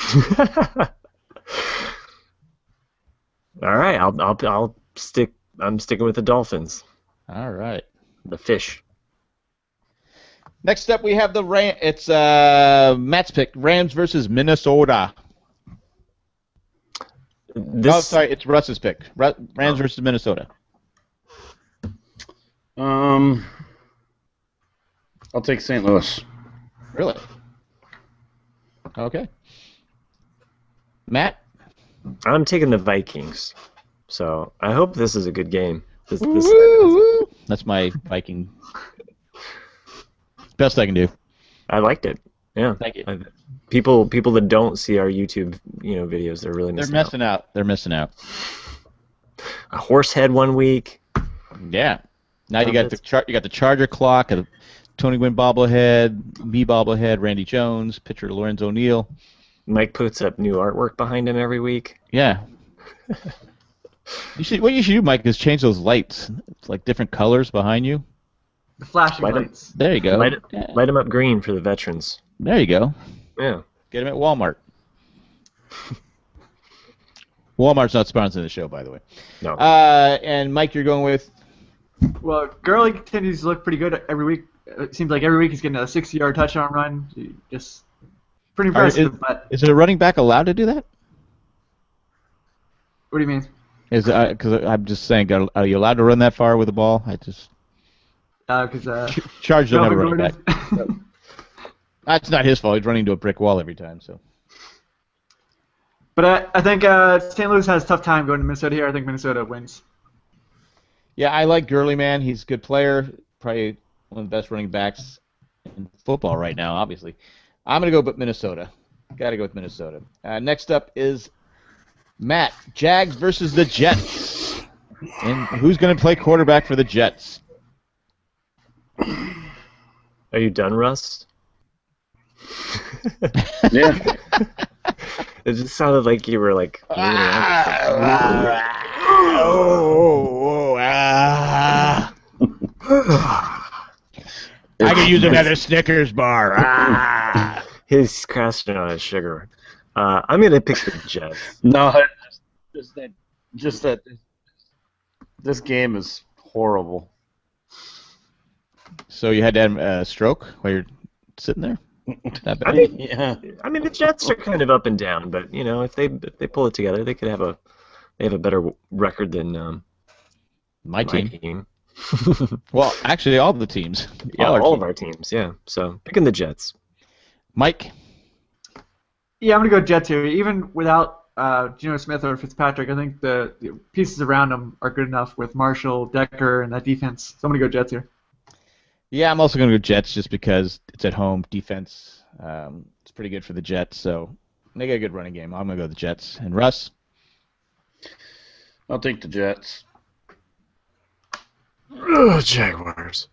All right, I'll stick. I'm sticking with the Dolphins. All right. The fish. Next up, we have the It's Matt's pick: Rams versus Minnesota. Sorry, it's Russ's pick: Rams versus Minnesota. I'll take St. Louis. Really? Okay. Matt? I'm taking the Vikings. So I hope this is a good game. That's my Viking. Best I can do. I liked it. Yeah. Thank you. People that don't see our YouTube videos, they're really missing out. They're missing out. a horse head one week. Yeah. Now you got the Charger clock, a Tony Gwynn bobblehead, me bobblehead, Randy Jones, pitcher Lorenzo O'Neill. Mike puts up new artwork behind him every week. Yeah. What you should do, Mike, is change those lights. It's like different colors behind you. The flashing lights. There you go. Light them up green for the veterans. There you go. Yeah. Get them at Walmart. Walmart's not sponsoring the show, by the way. No. And Mike, you're going with? Well, Gurley continues to look pretty good every week. It seems like every week he's getting a 60-yard touchdown run. Just pretty impressive. Is a running back allowed to do that? What do you mean? Because I'm just saying, are you allowed to run that far with the ball? Because Charge don't have a running back. That's not his fault. He's running into a brick wall every time. So. But I think St. Louis has a tough time going to Minnesota here. I think Minnesota wins. Yeah, I like Gurley, man. He's a good player. Probably one of the best running backs in football right now, obviously. I'm going to go with Minnesota. Got to go with Minnesota. Next up is Matt, Jags versus the Jets. And who's going to play quarterback for the Jets? Are you done, Russ? Yeah. It just sounded like you were like. I could use another Snickers bar. He's crashing on his sugar. I'm gonna pick the Jets. No, just that. This game is horrible. So you had to have a stroke while you're sitting there? Not bad. I mean, the Jets are kind of up and down, but you know, if they pull it together, they could have a better record than my team. Well, actually, all the teams. Yeah, all of our teams. Yeah. So picking the Jets. Mike. Yeah, I'm gonna go Jets here. Even without Geno Smith or Fitzpatrick, I think the pieces around them are good enough with Marshall, Decker, and that defense. So I'm gonna go Jets here. Yeah, I'm also going to go Jets just because it's at home. Defense, it's pretty good for the Jets, so they got a good running game. I'm going to go the Jets. And Russ? I'll take the Jets. Jaguars.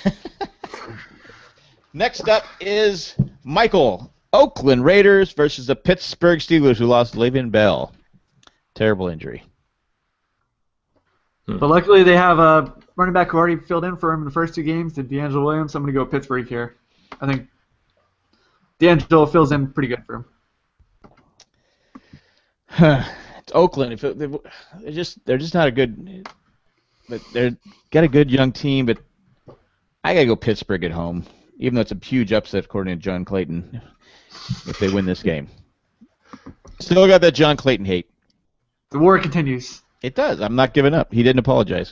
Next up is Michael. Oakland Raiders versus the Pittsburgh Steelers, who lost Le'Veon Bell. Terrible injury. But luckily they have a running back who already filled in for him in the first two games, and D'Angelo Williams. So I'm going to go Pittsburgh here. I think D'Angelo fills in pretty good for him. It's Oakland. They're just not a good. But they've got a good young team. But I got to go Pittsburgh at home, even though it's a huge upset according to John Clayton. If they win this game, still got that John Clayton hate. The war continues. It does. I'm not giving up. He didn't apologize.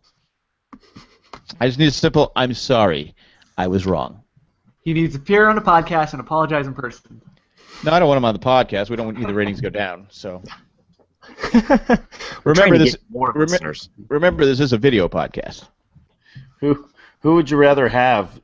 I just need a simple, I'm sorry. I was wrong. He needs to appear on a podcast and apologize in person. No, I don't want him on the podcast. We don't want either ratings go down. So remember this. Listeners. Remember, this is a video podcast. Who would you rather have,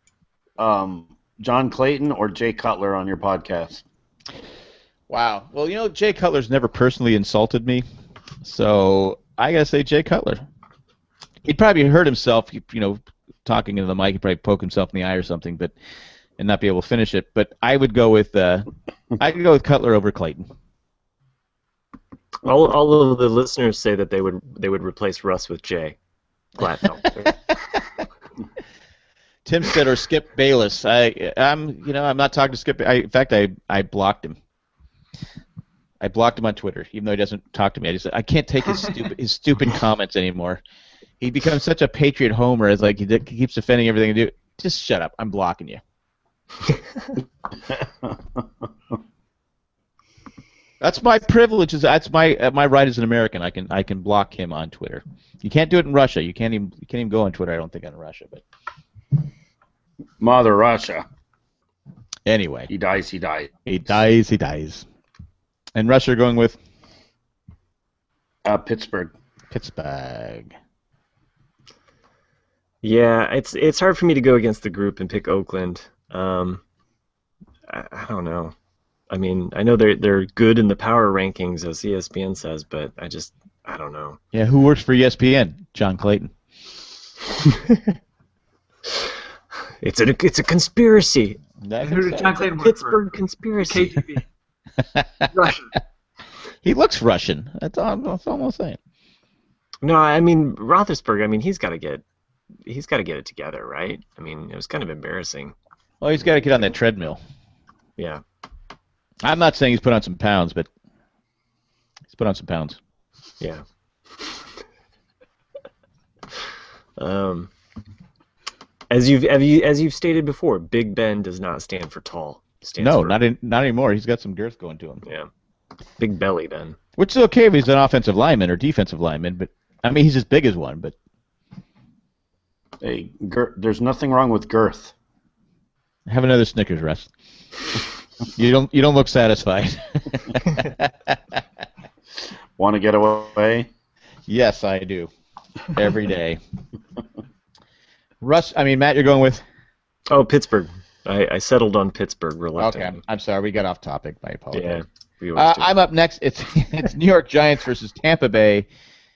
John Clayton or Jay Cutler on your podcast? Wow. Well, Jay Cutler's never personally insulted me. So I gotta say Jay Cutler. He'd probably hurt himself, talking into the mic. He'd probably poke himself in the eye or something, and not be able to finish it. But I would go with Cutler over Clayton. All of the listeners say that they would replace Russ with Jay. Glad no. Tim said or Skip Bayless. I'm not talking to Skip. In fact, I blocked him. I blocked him on Twitter, even though he doesn't talk to me. I can't take his stupid comments anymore. He becomes such a patriot homer. It's like he keeps defending everything I do. Just shut up. I'm blocking you. That's my privilege. That's my right as an American. I can block him on Twitter. You can't do it in Russia. You can't even go on Twitter. I don't think on Russia, but Mother Russia. Anyway, he dies. He dies. And Russ, you're going with? Pittsburgh. Yeah, it's hard for me to go against the group and pick Oakland. I don't know. I mean, I know they're good in the power rankings, as ESPN says, but I don't know. Yeah, who works for ESPN? John Clayton. It's a conspiracy. And who did John Clayton work Pittsburgh for? conspiracy. KGB. Russian. He looks Russian. That's all I'm saying. No, I mean Roethlisberger. I mean he's got to get it together, right? I mean it was kind of embarrassing. Well, he's got to get on that treadmill. Yeah. I'm not saying he's put on some pounds, but he's put on some pounds. Yeah. As you've stated before, Big Ben does not stand for tall. Not anymore. He's got some girth going to him. Yeah. Big belly Ben. Which is okay if he's an offensive lineman or defensive lineman, but I mean he's as big as one. But Hey, there's nothing wrong with girth. have another Snickers, Russ. You don't look satisfied. Want to get away? Yes, I do. Every day. Matt, you're going with? Oh, Pittsburgh. I settled on Pittsburgh reluctantly. Okay, I'm sorry, we got off topic. My apologies. Yeah, we always do. I'm up next. It's New York Giants versus Tampa Bay.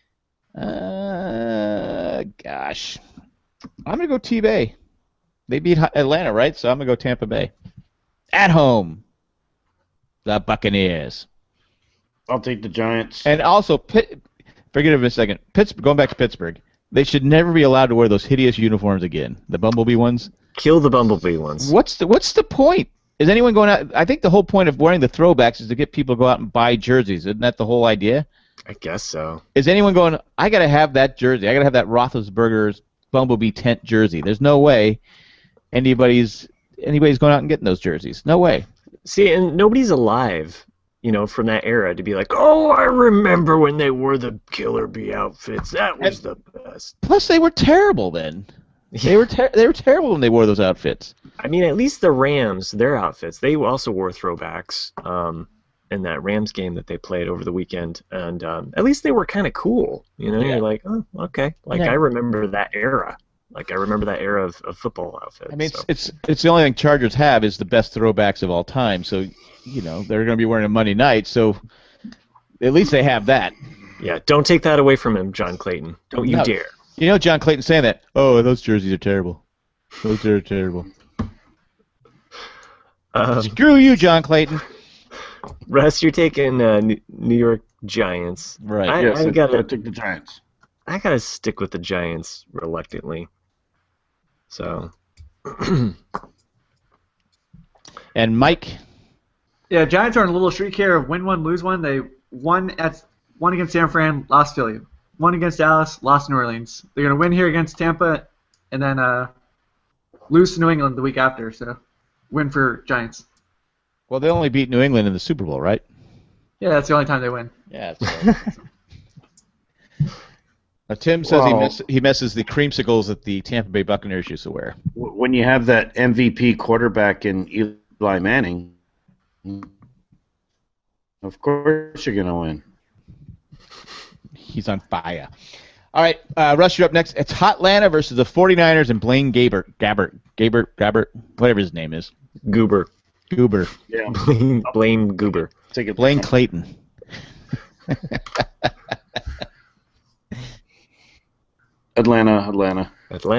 Gosh, I'm gonna go T-Bay. They beat Atlanta, right? So I'm gonna go Tampa Bay. At home, the Buccaneers. I'll take the Giants. And also, forget it a second. Going back to Pittsburgh, they should never be allowed to wear those hideous uniforms again. The bumblebee ones. Kill the bumblebee ones. What's the point? Is anyone going out? I think the whole point of wearing the throwbacks is to get people to go out and buy jerseys. Isn't that the whole idea? I guess so. Is anyone going, I got to have that jersey. I got to have that Roethlisberger's Bumblebee tent jersey. There's no way anybody's going out and getting those jerseys. No way. See, and nobody's alive, from that era to be like, oh, I remember when they wore the Killer Bee outfits. That was the best. Plus, they were terrible then. They were terrible when they wore those outfits. I mean, at least the Rams, their outfits, they also wore throwbacks in that Rams game that they played over the weekend, and at least they were kind of cool. Yeah. You're like, oh, okay. I remember that era. I remember that era of football outfits. I mean, it's the only thing Chargers have is the best throwbacks of all time. So, they're going to be wearing them Monday night. So, at least they have that. Yeah, don't take that away from him, John Clayton. Don't you dare. John Clayton saying that. Oh, those jerseys are terrible. Those are terrible. Screw you, John Clayton. Russ, you're taking New York Giants. Right. Yes, I took the Giants. I gotta stick with the Giants reluctantly. So. And Mike. Yeah, Giants are on a little streak here of win one, lose one. They won against San Fran, lost Philly. Won against Dallas, lost New Orleans. They're gonna win here against Tampa, and then lose to New England the week after. So, win for Giants. Well, they only beat New England in the Super Bowl, right? Yeah, that's the only time they win. Yeah. Now, Tim says he messes the creamsicles that the Tampa Bay Buccaneers used to wear. When you have that MVP quarterback in Eli Manning, of course you're going to win. He's on fire. All right, Russ, you're up next. It's Hotlanta versus the 49ers and Blaine Gabbert, whatever his name is. Goober. Yeah. Blaine Goober. Blaine Clayton. Atlanta.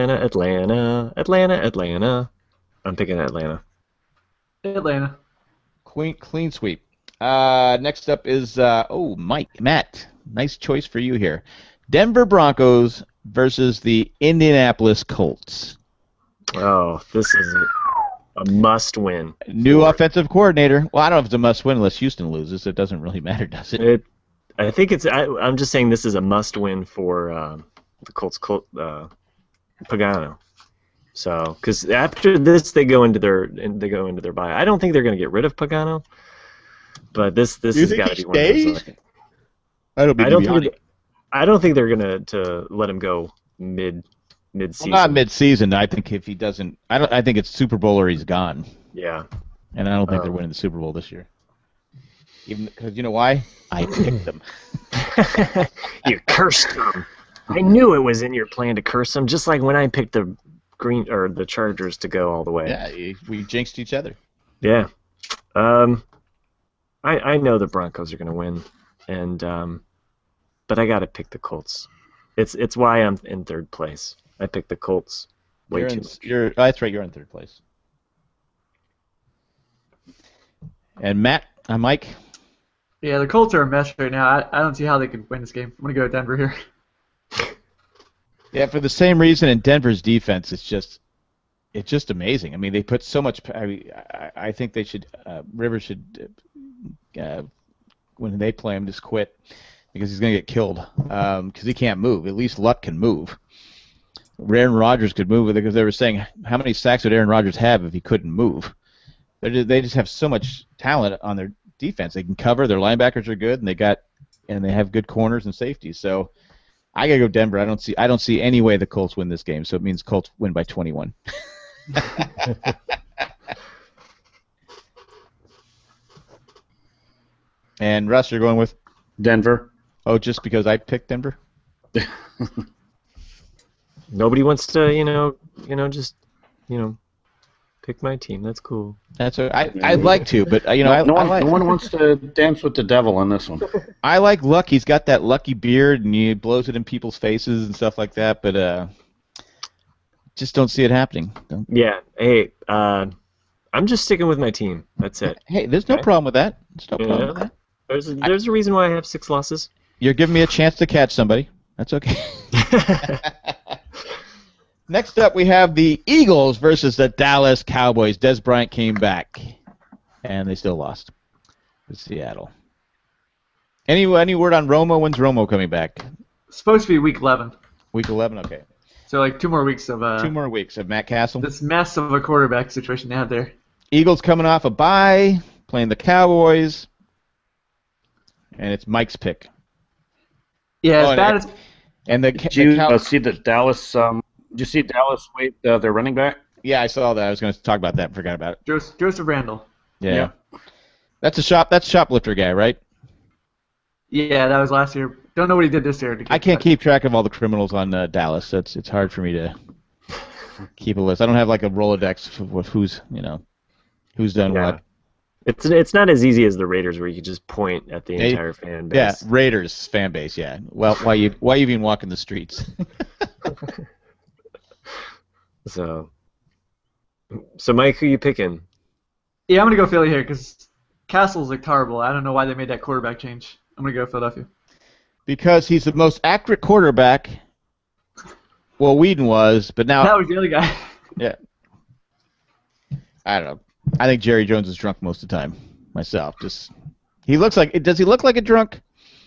I'm picking Atlanta. Atlanta. Clean sweep. Next up is Matt. Nice choice for you here. Denver Broncos versus the Indianapolis Colts. Oh, this is a must-win. New offensive coordinator. Well, I don't know if it's a must-win unless Houston loses. It doesn't really matter, does it? I think it's. I'm just saying this is a must-win for the Colts. Pagano. So, because after this, they go into their bye. I don't think they're going to get rid of Pagano, but this has got to be one of those. I don't think they're going to let him go mid-season. Well, not mid-season. I think if he doesn't, I think it's Super Bowl or he's gone. Yeah. And I don't think they're winning the Super Bowl this year. Even because you know why? I picked them. You cursed them. I knew it was in your plan to curse them, just like when I picked the Chargers to go all the way. Yeah, we jinxed each other. Yeah. I know the Broncos are going to win, but but I got to pick the Colts. It's why I'm in third place. I picked the Colts way too much. That's right. You're in third place. And Mike. Yeah, the Colts are a mess right now. I don't see how they could win this game. I'm gonna go with Denver here. Yeah, for the same reason in Denver's defense, it's just amazing. I mean, they put so much. I think they should. Rivers should, when they play him, just quit because he's going to get killed because he can't move. At least Luck can move. Aaron Rodgers could move because they were saying how many sacks would Aaron Rodgers have if he couldn't move? They just have so much talent on their defense. They can cover. Their linebackers are good, and they have good corners and safeties. So I gotta go Denver. I don't see any way the Colts win this game. So it means Colts win by 21. And Russ, you're going with Denver. Oh, just because I picked Denver? Nobody wants to, just pick my team. That's cool. That's I'd like to, but no one wants to dance with the devil on this one. I like Luck. He's got that lucky beard, and he blows it in people's faces and stuff like that. But just don't see it happening. Yeah. Hey, I'm just sticking with my team. That's it. Hey, there's no problem with that. There's no problem with that. There's a reason why I have 6 losses. You're giving me a chance to catch somebody. That's okay. Next up, we have the Eagles versus the Dallas Cowboys. Dez Bryant came back, and they still lost to Seattle. Any word on Romo? When's Romo coming back? It's supposed to be week 11. Week 11, okay. So like 2 more weeks of 2 more weeks of Matt Castle. This mess of a quarterback situation they have there. Eagles coming off a bye, playing the Cowboys, and it's Mike's pick. Yeah, as bad as. And Did you see that Dallas? Did you see Dallas wait their running back? Yeah, I saw that. I was going to talk about that and forgot about it. Joseph Randle. Yeah. That's shoplifter guy, right? Yeah, that was last year. Don't know what he did this year. I can't keep track of all the criminals on Dallas. So it's hard for me to keep a list. I don't have like a Rolodex of who's done what. It's not as easy as the Raiders where you can just point at the entire fan base. Yeah, Raiders fan base. Yeah. Well, why you even walk in the streets? So Mike, who you picking? Yeah, I'm gonna go Philly here because Castle's like terrible. I don't know why they made that quarterback change. I'm gonna go Philadelphia. Because he's the most accurate quarterback. Well, Whedon was, but now that was the other guy. Yeah. I don't know. I think Jerry Jones is drunk most of the time. Myself, does he look like a drunk?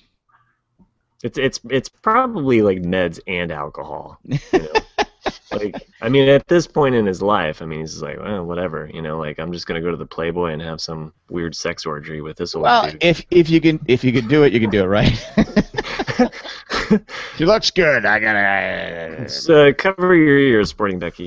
It's probably like meds and alcohol. Like, I mean, at this point in his life, I mean, he's just like, well, whatever, like I'm just gonna go to the Playboy and have some weird sex orgy with this old dude. if you can do it, you can do it, right? She looks good. I gotta. Cover your ears, Sporting Becky.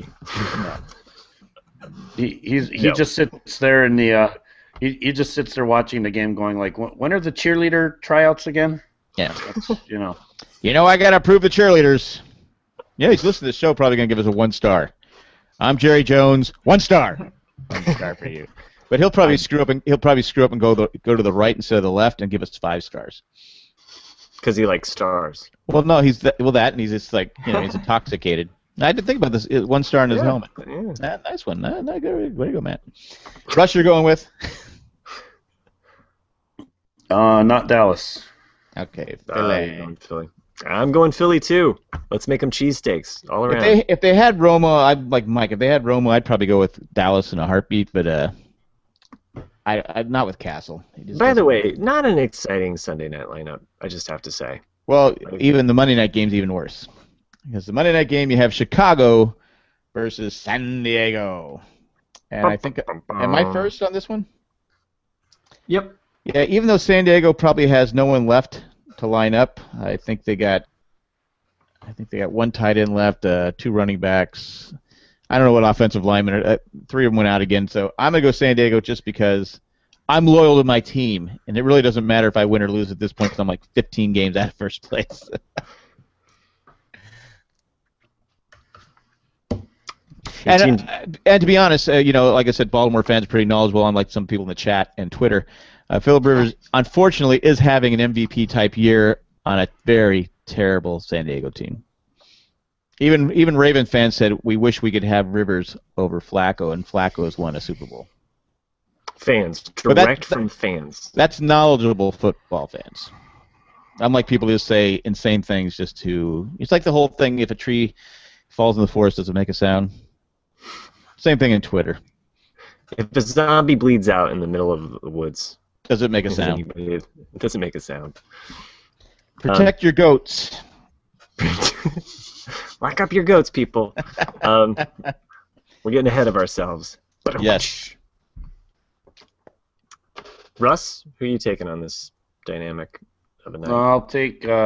He just sits there in the he just sits there watching the game, going like, when are the cheerleader tryouts again? Yeah. I gotta prove the cheerleaders. Yeah, he's listening to the show. Probably gonna give us a 1 star. I'm Jerry Jones. 1 star. 1 star for you. But he'll probably screw up and go to the right instead of the left and give us 5 stars. Because he likes stars. Well, no, he's and he's just like he's intoxicated. I didn't think about this. 1 star in his helmet. Yeah. Nice one. Way to go, Matt. Rush, you're going with? Not Dallas. Okay, Philly. I'm going Philly too. Let's make them cheesesteaks all around. If they had Romo, I'd like Mike. If they had Romo, I'd probably go with Dallas in a heartbeat. But I'm not with Castle. By the way, not an exciting Sunday night lineup. I just have to say. Well, even the Monday night game's even worse. Because the Monday night game, you have Chicago versus San Diego. And I think, am I first on this one? Yep. Yeah, even though San Diego probably has no one left to line up, I think they got 1 tight end left, 2 running backs. I don't know what offensive linemen. 3 of them went out again. So I'm going to go San Diego just because I'm loyal to my team. And it really doesn't matter if I win or lose at this point because I'm like 15 games out of first place. And to be honest, like I said, Baltimore fans are pretty knowledgeable, unlike some people in the chat and Twitter. Philip Rivers, unfortunately, is having an MVP-type year on a very terrible San Diego team. Even Raven fans said we wish we could have Rivers over Flacco, and Flacco has won a Super Bowl. Fans, direct from fans. That's knowledgeable football fans. Unlike people who just say insane things just to. It's like the whole thing: if a tree falls in the forest, does it make a sound? Same thing in Twitter. If a zombie bleeds out in the middle of the woods, does it make a sound? It doesn't make a sound. Protect your goats. Lock up your goats, people. We're getting ahead of ourselves. Yes. Russ, who are you taking on this dynamic of a night? I'll take. You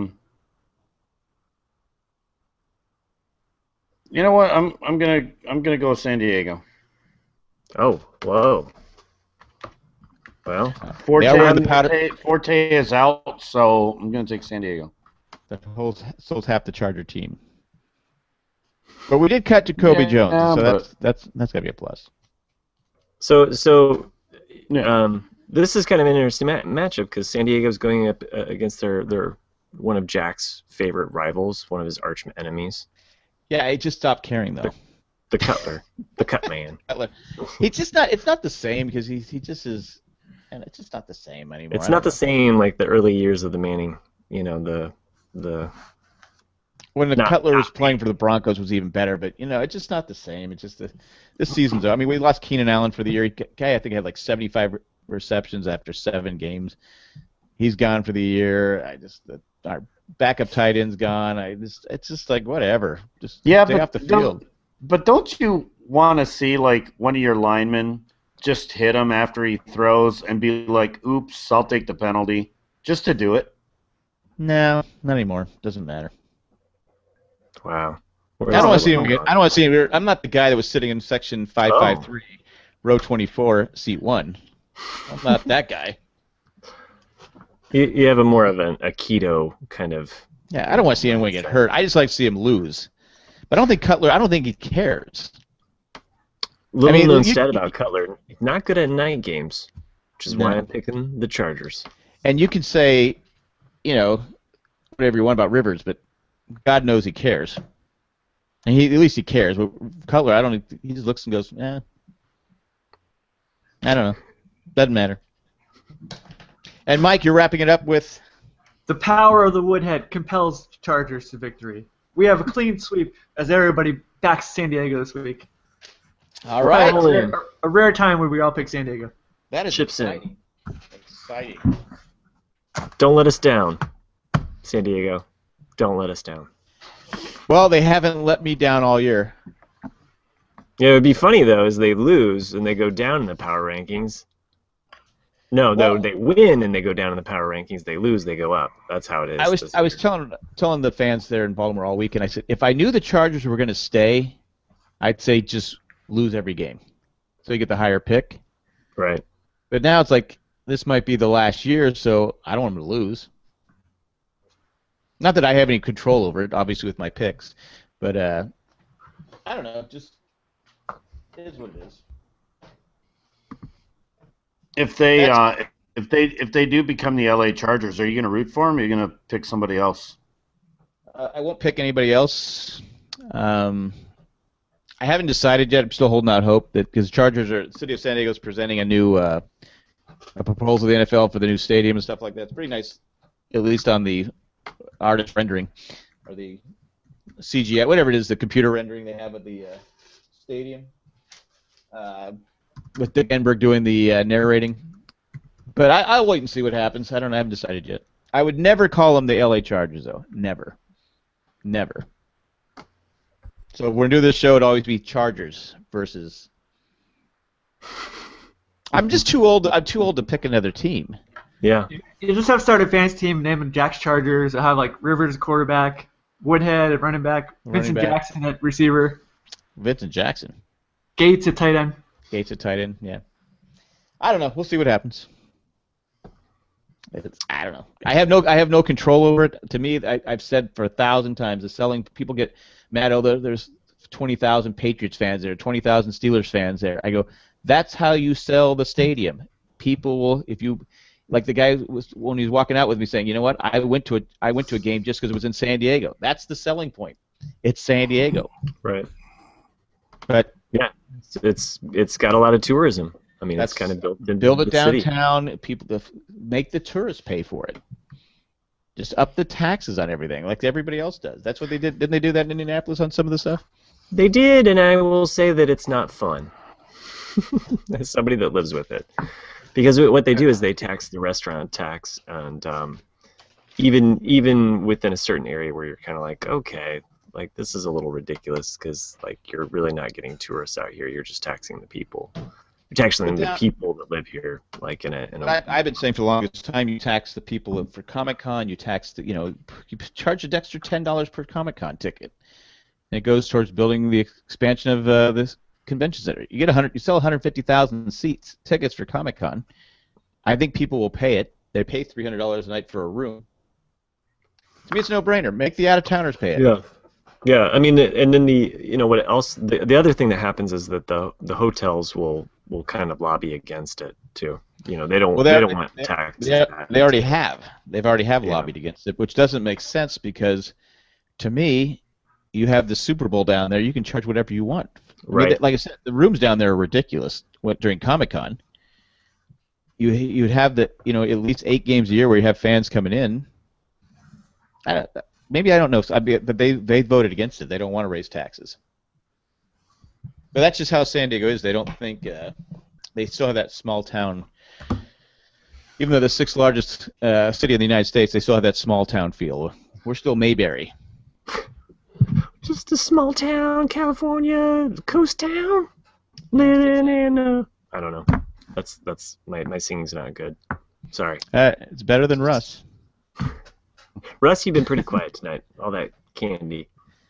know what? I'm gonna go San Diego. Oh, whoa. Well, Forte is out, so I'm gonna take San Diego. That holds half the Charger team. But we did cut Jacoby Jones, so that's got to be a plus. So this is kind of an interesting matchup because San Diego's going up against their one of Jack's favorite rivals, one of his arch enemies. Yeah, he just stopped caring though. The Cutler, the Cut Man. Cutler. He's just not. It's not the same because he just is, and it's just not the same anymore. It's not the same like the early years of the Manning. You know the. When the Cutler was playing for the Broncos was even better, but it's just not the same. It's just this season's. I mean, we lost Keenan Allen for the year. Guy, I think, had like 75 receptions after 7 games. He's gone for the year. Our backup tight end's gone. It's just like whatever. Just stay off the field. But don't you want to see like one of your linemen just hit him after he throws and be like, "Oops, I'll take the penalty," just to do it? No, not anymore. Doesn't matter. Wow. I don't want to see him. I don't want to see him. I'm not the guy that was sitting in section 553, row 24, seat 1. I'm not that guy. You have a more of a keto kind of. Yeah, I don't want to see anyone get hurt. I just like to see him lose. But I don't think Cutler. I don't think he cares. Little known stat about Cutler: not good at night games, which is why I'm picking the Chargers. And you can say, whatever you want about Rivers, but God knows he cares. And at least he cares. But Cutler, I don't. He just looks and goes, I don't know. Doesn't matter. And Mike, you're wrapping it up with. The power of the Woodhead compels Chargers to victory. We have a clean sweep as everybody backs San Diego this week. All right. A rare time where we all pick San Diego. That is Chips exciting. Exciting. Don't let us down, San Diego. Don't let us down. Well, they haven't let me down all year. Yeah, it would be funny though, is they lose and they go down in the power rankings. No, they win and they go down in the power rankings. They lose, they go up. That's how it is. I was telling the fans there in Baltimore all week, and I said if I knew the Chargers were going to stay, I'd say just lose every game, so you get the higher pick. Right. But now it's like this might be the last year, so I don't want them to lose. Not that I have any control over it, obviously with my picks, but I don't know. Just it is what it is. If they do become the LA Chargers, are you going to root for them? Or are you going to pick somebody else? I won't pick anybody else. I haven't decided yet. I'm still holding out hope that because the City of San Diego is presenting a new a proposal to the NFL for the new stadium and stuff like that. It's pretty nice, at least on the artist rendering or the CGI, whatever it is, the computer rendering they have of the stadium. With Dick Enberg doing the narrating. But I'll wait and see what happens. I haven't decided yet. I would never call them the LA Chargers, though. Never. Never. So if we're going to do this show, it'd always be Chargers versus... I'm just too old. I'm too old to pick another team. Yeah. You just have to start a fantasy team, name them Jack's Chargers. I have like Rivers quarterback, Woodhead at running back, Vincent Jackson at receiver. Vincent Jackson. Gates at tight end. Gates at tight end, yeah. I don't know. We'll see what happens. I don't know. I have no control over it. To me, I've said for 1,000 times, the selling people get mad. Oh, there's 20,000 Patriots fans there, 20,000 Steelers fans there. I go, that's how you sell the stadium. People will, if Like the guy was when he was walking out with me saying, you know what, I went to a game just because it was in San Diego. That's the selling point. It's San Diego. Right. But yeah, it's got a lot of tourism. I mean, that's it's kind of built into build it the city. downtown. People make the tourists pay for it. Just up the taxes on everything, like everybody else does. That's what they did. Didn't they do that in Indianapolis on some of the stuff? They did, and I will say that it's not fun. As somebody that lives with it, because what they do is they tax the restaurant tax, and even within a certain area where you're kind of like, okay, like this is a little ridiculous because like you're really not getting tourists out here. You're just taxing the people. You're taxing the people that live here, like in a. I've been saying for the longest time, you tax the people for Comic-Con. You tax you charge an extra $10 per Comic-Con ticket, and it goes towards building the expansion of this convention center. You sell 150,000 tickets for Comic-Con. I think people will pay it. They pay $300 a night for a room. To me, it's a no-brainer. Make the out-of-towners pay it. Yeah. Yeah, I mean, and then what else? The other thing that happens is that the hotels will kind of lobby against it too. They don't want tax. They already have. They've already lobbied against it, which doesn't make sense because, to me, you have the Super Bowl down there. You can charge whatever you want. Right. I mean, like I said, the rooms down there are ridiculous. During Comic-Con, you'd have at least 8 games a year where you have fans coming in. Maybe I don't know, but they voted against it. They don't want to raise taxes. But that's just how San Diego is. They don't think they still have that small town. Even though the 6th largest city in the United States, they still have that small town feel. We're still Mayberry. Just a small town, California, coast town, living in I don't know. That's my singing's not good. Sorry. It's better than Russ. Russ, you've been pretty quiet tonight. All that candy.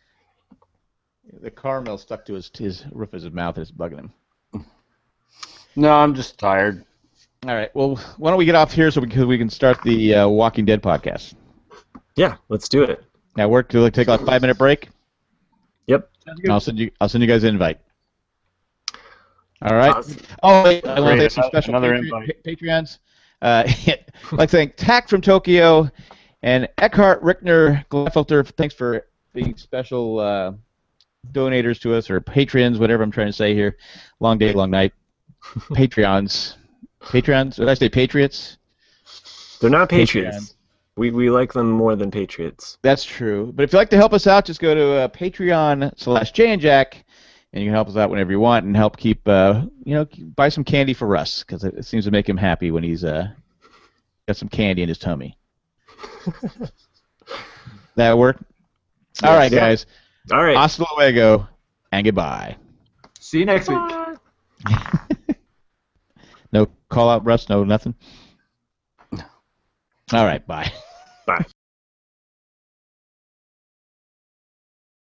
The caramel stuck to his roof of his mouth and it's bugging him. No, I'm just tired. All right. Well, why don't we get off here so we can start the Walking Dead podcast? Yeah, let's do it. Now, work to take a 5-minute break. Yep. I'll send you guys an invite. All right. Awesome. Oh, wait, I want to thank some special invite. Patreons. I'd like to thank Tack from Tokyo and Eckhart Rickner Glenfelter. Thanks for being special donators to us, or patrons, whatever I'm trying to say here. Long day, long night. Patreons. Did I say Patriots? They're not Patriots. We like them more than Patriots. That's true. But if you'd like to help us out, just go to Patreon/JayandJack, and you can help us out whenever you want and help keep, buy some candy for Russ, because it seems to make him happy when he's got some candy in his tummy. That work? Yes. All right, guys. All right. Hasta luego, and goodbye. See you next week. No call out, Russ? No nothing? All right, bye. Bye.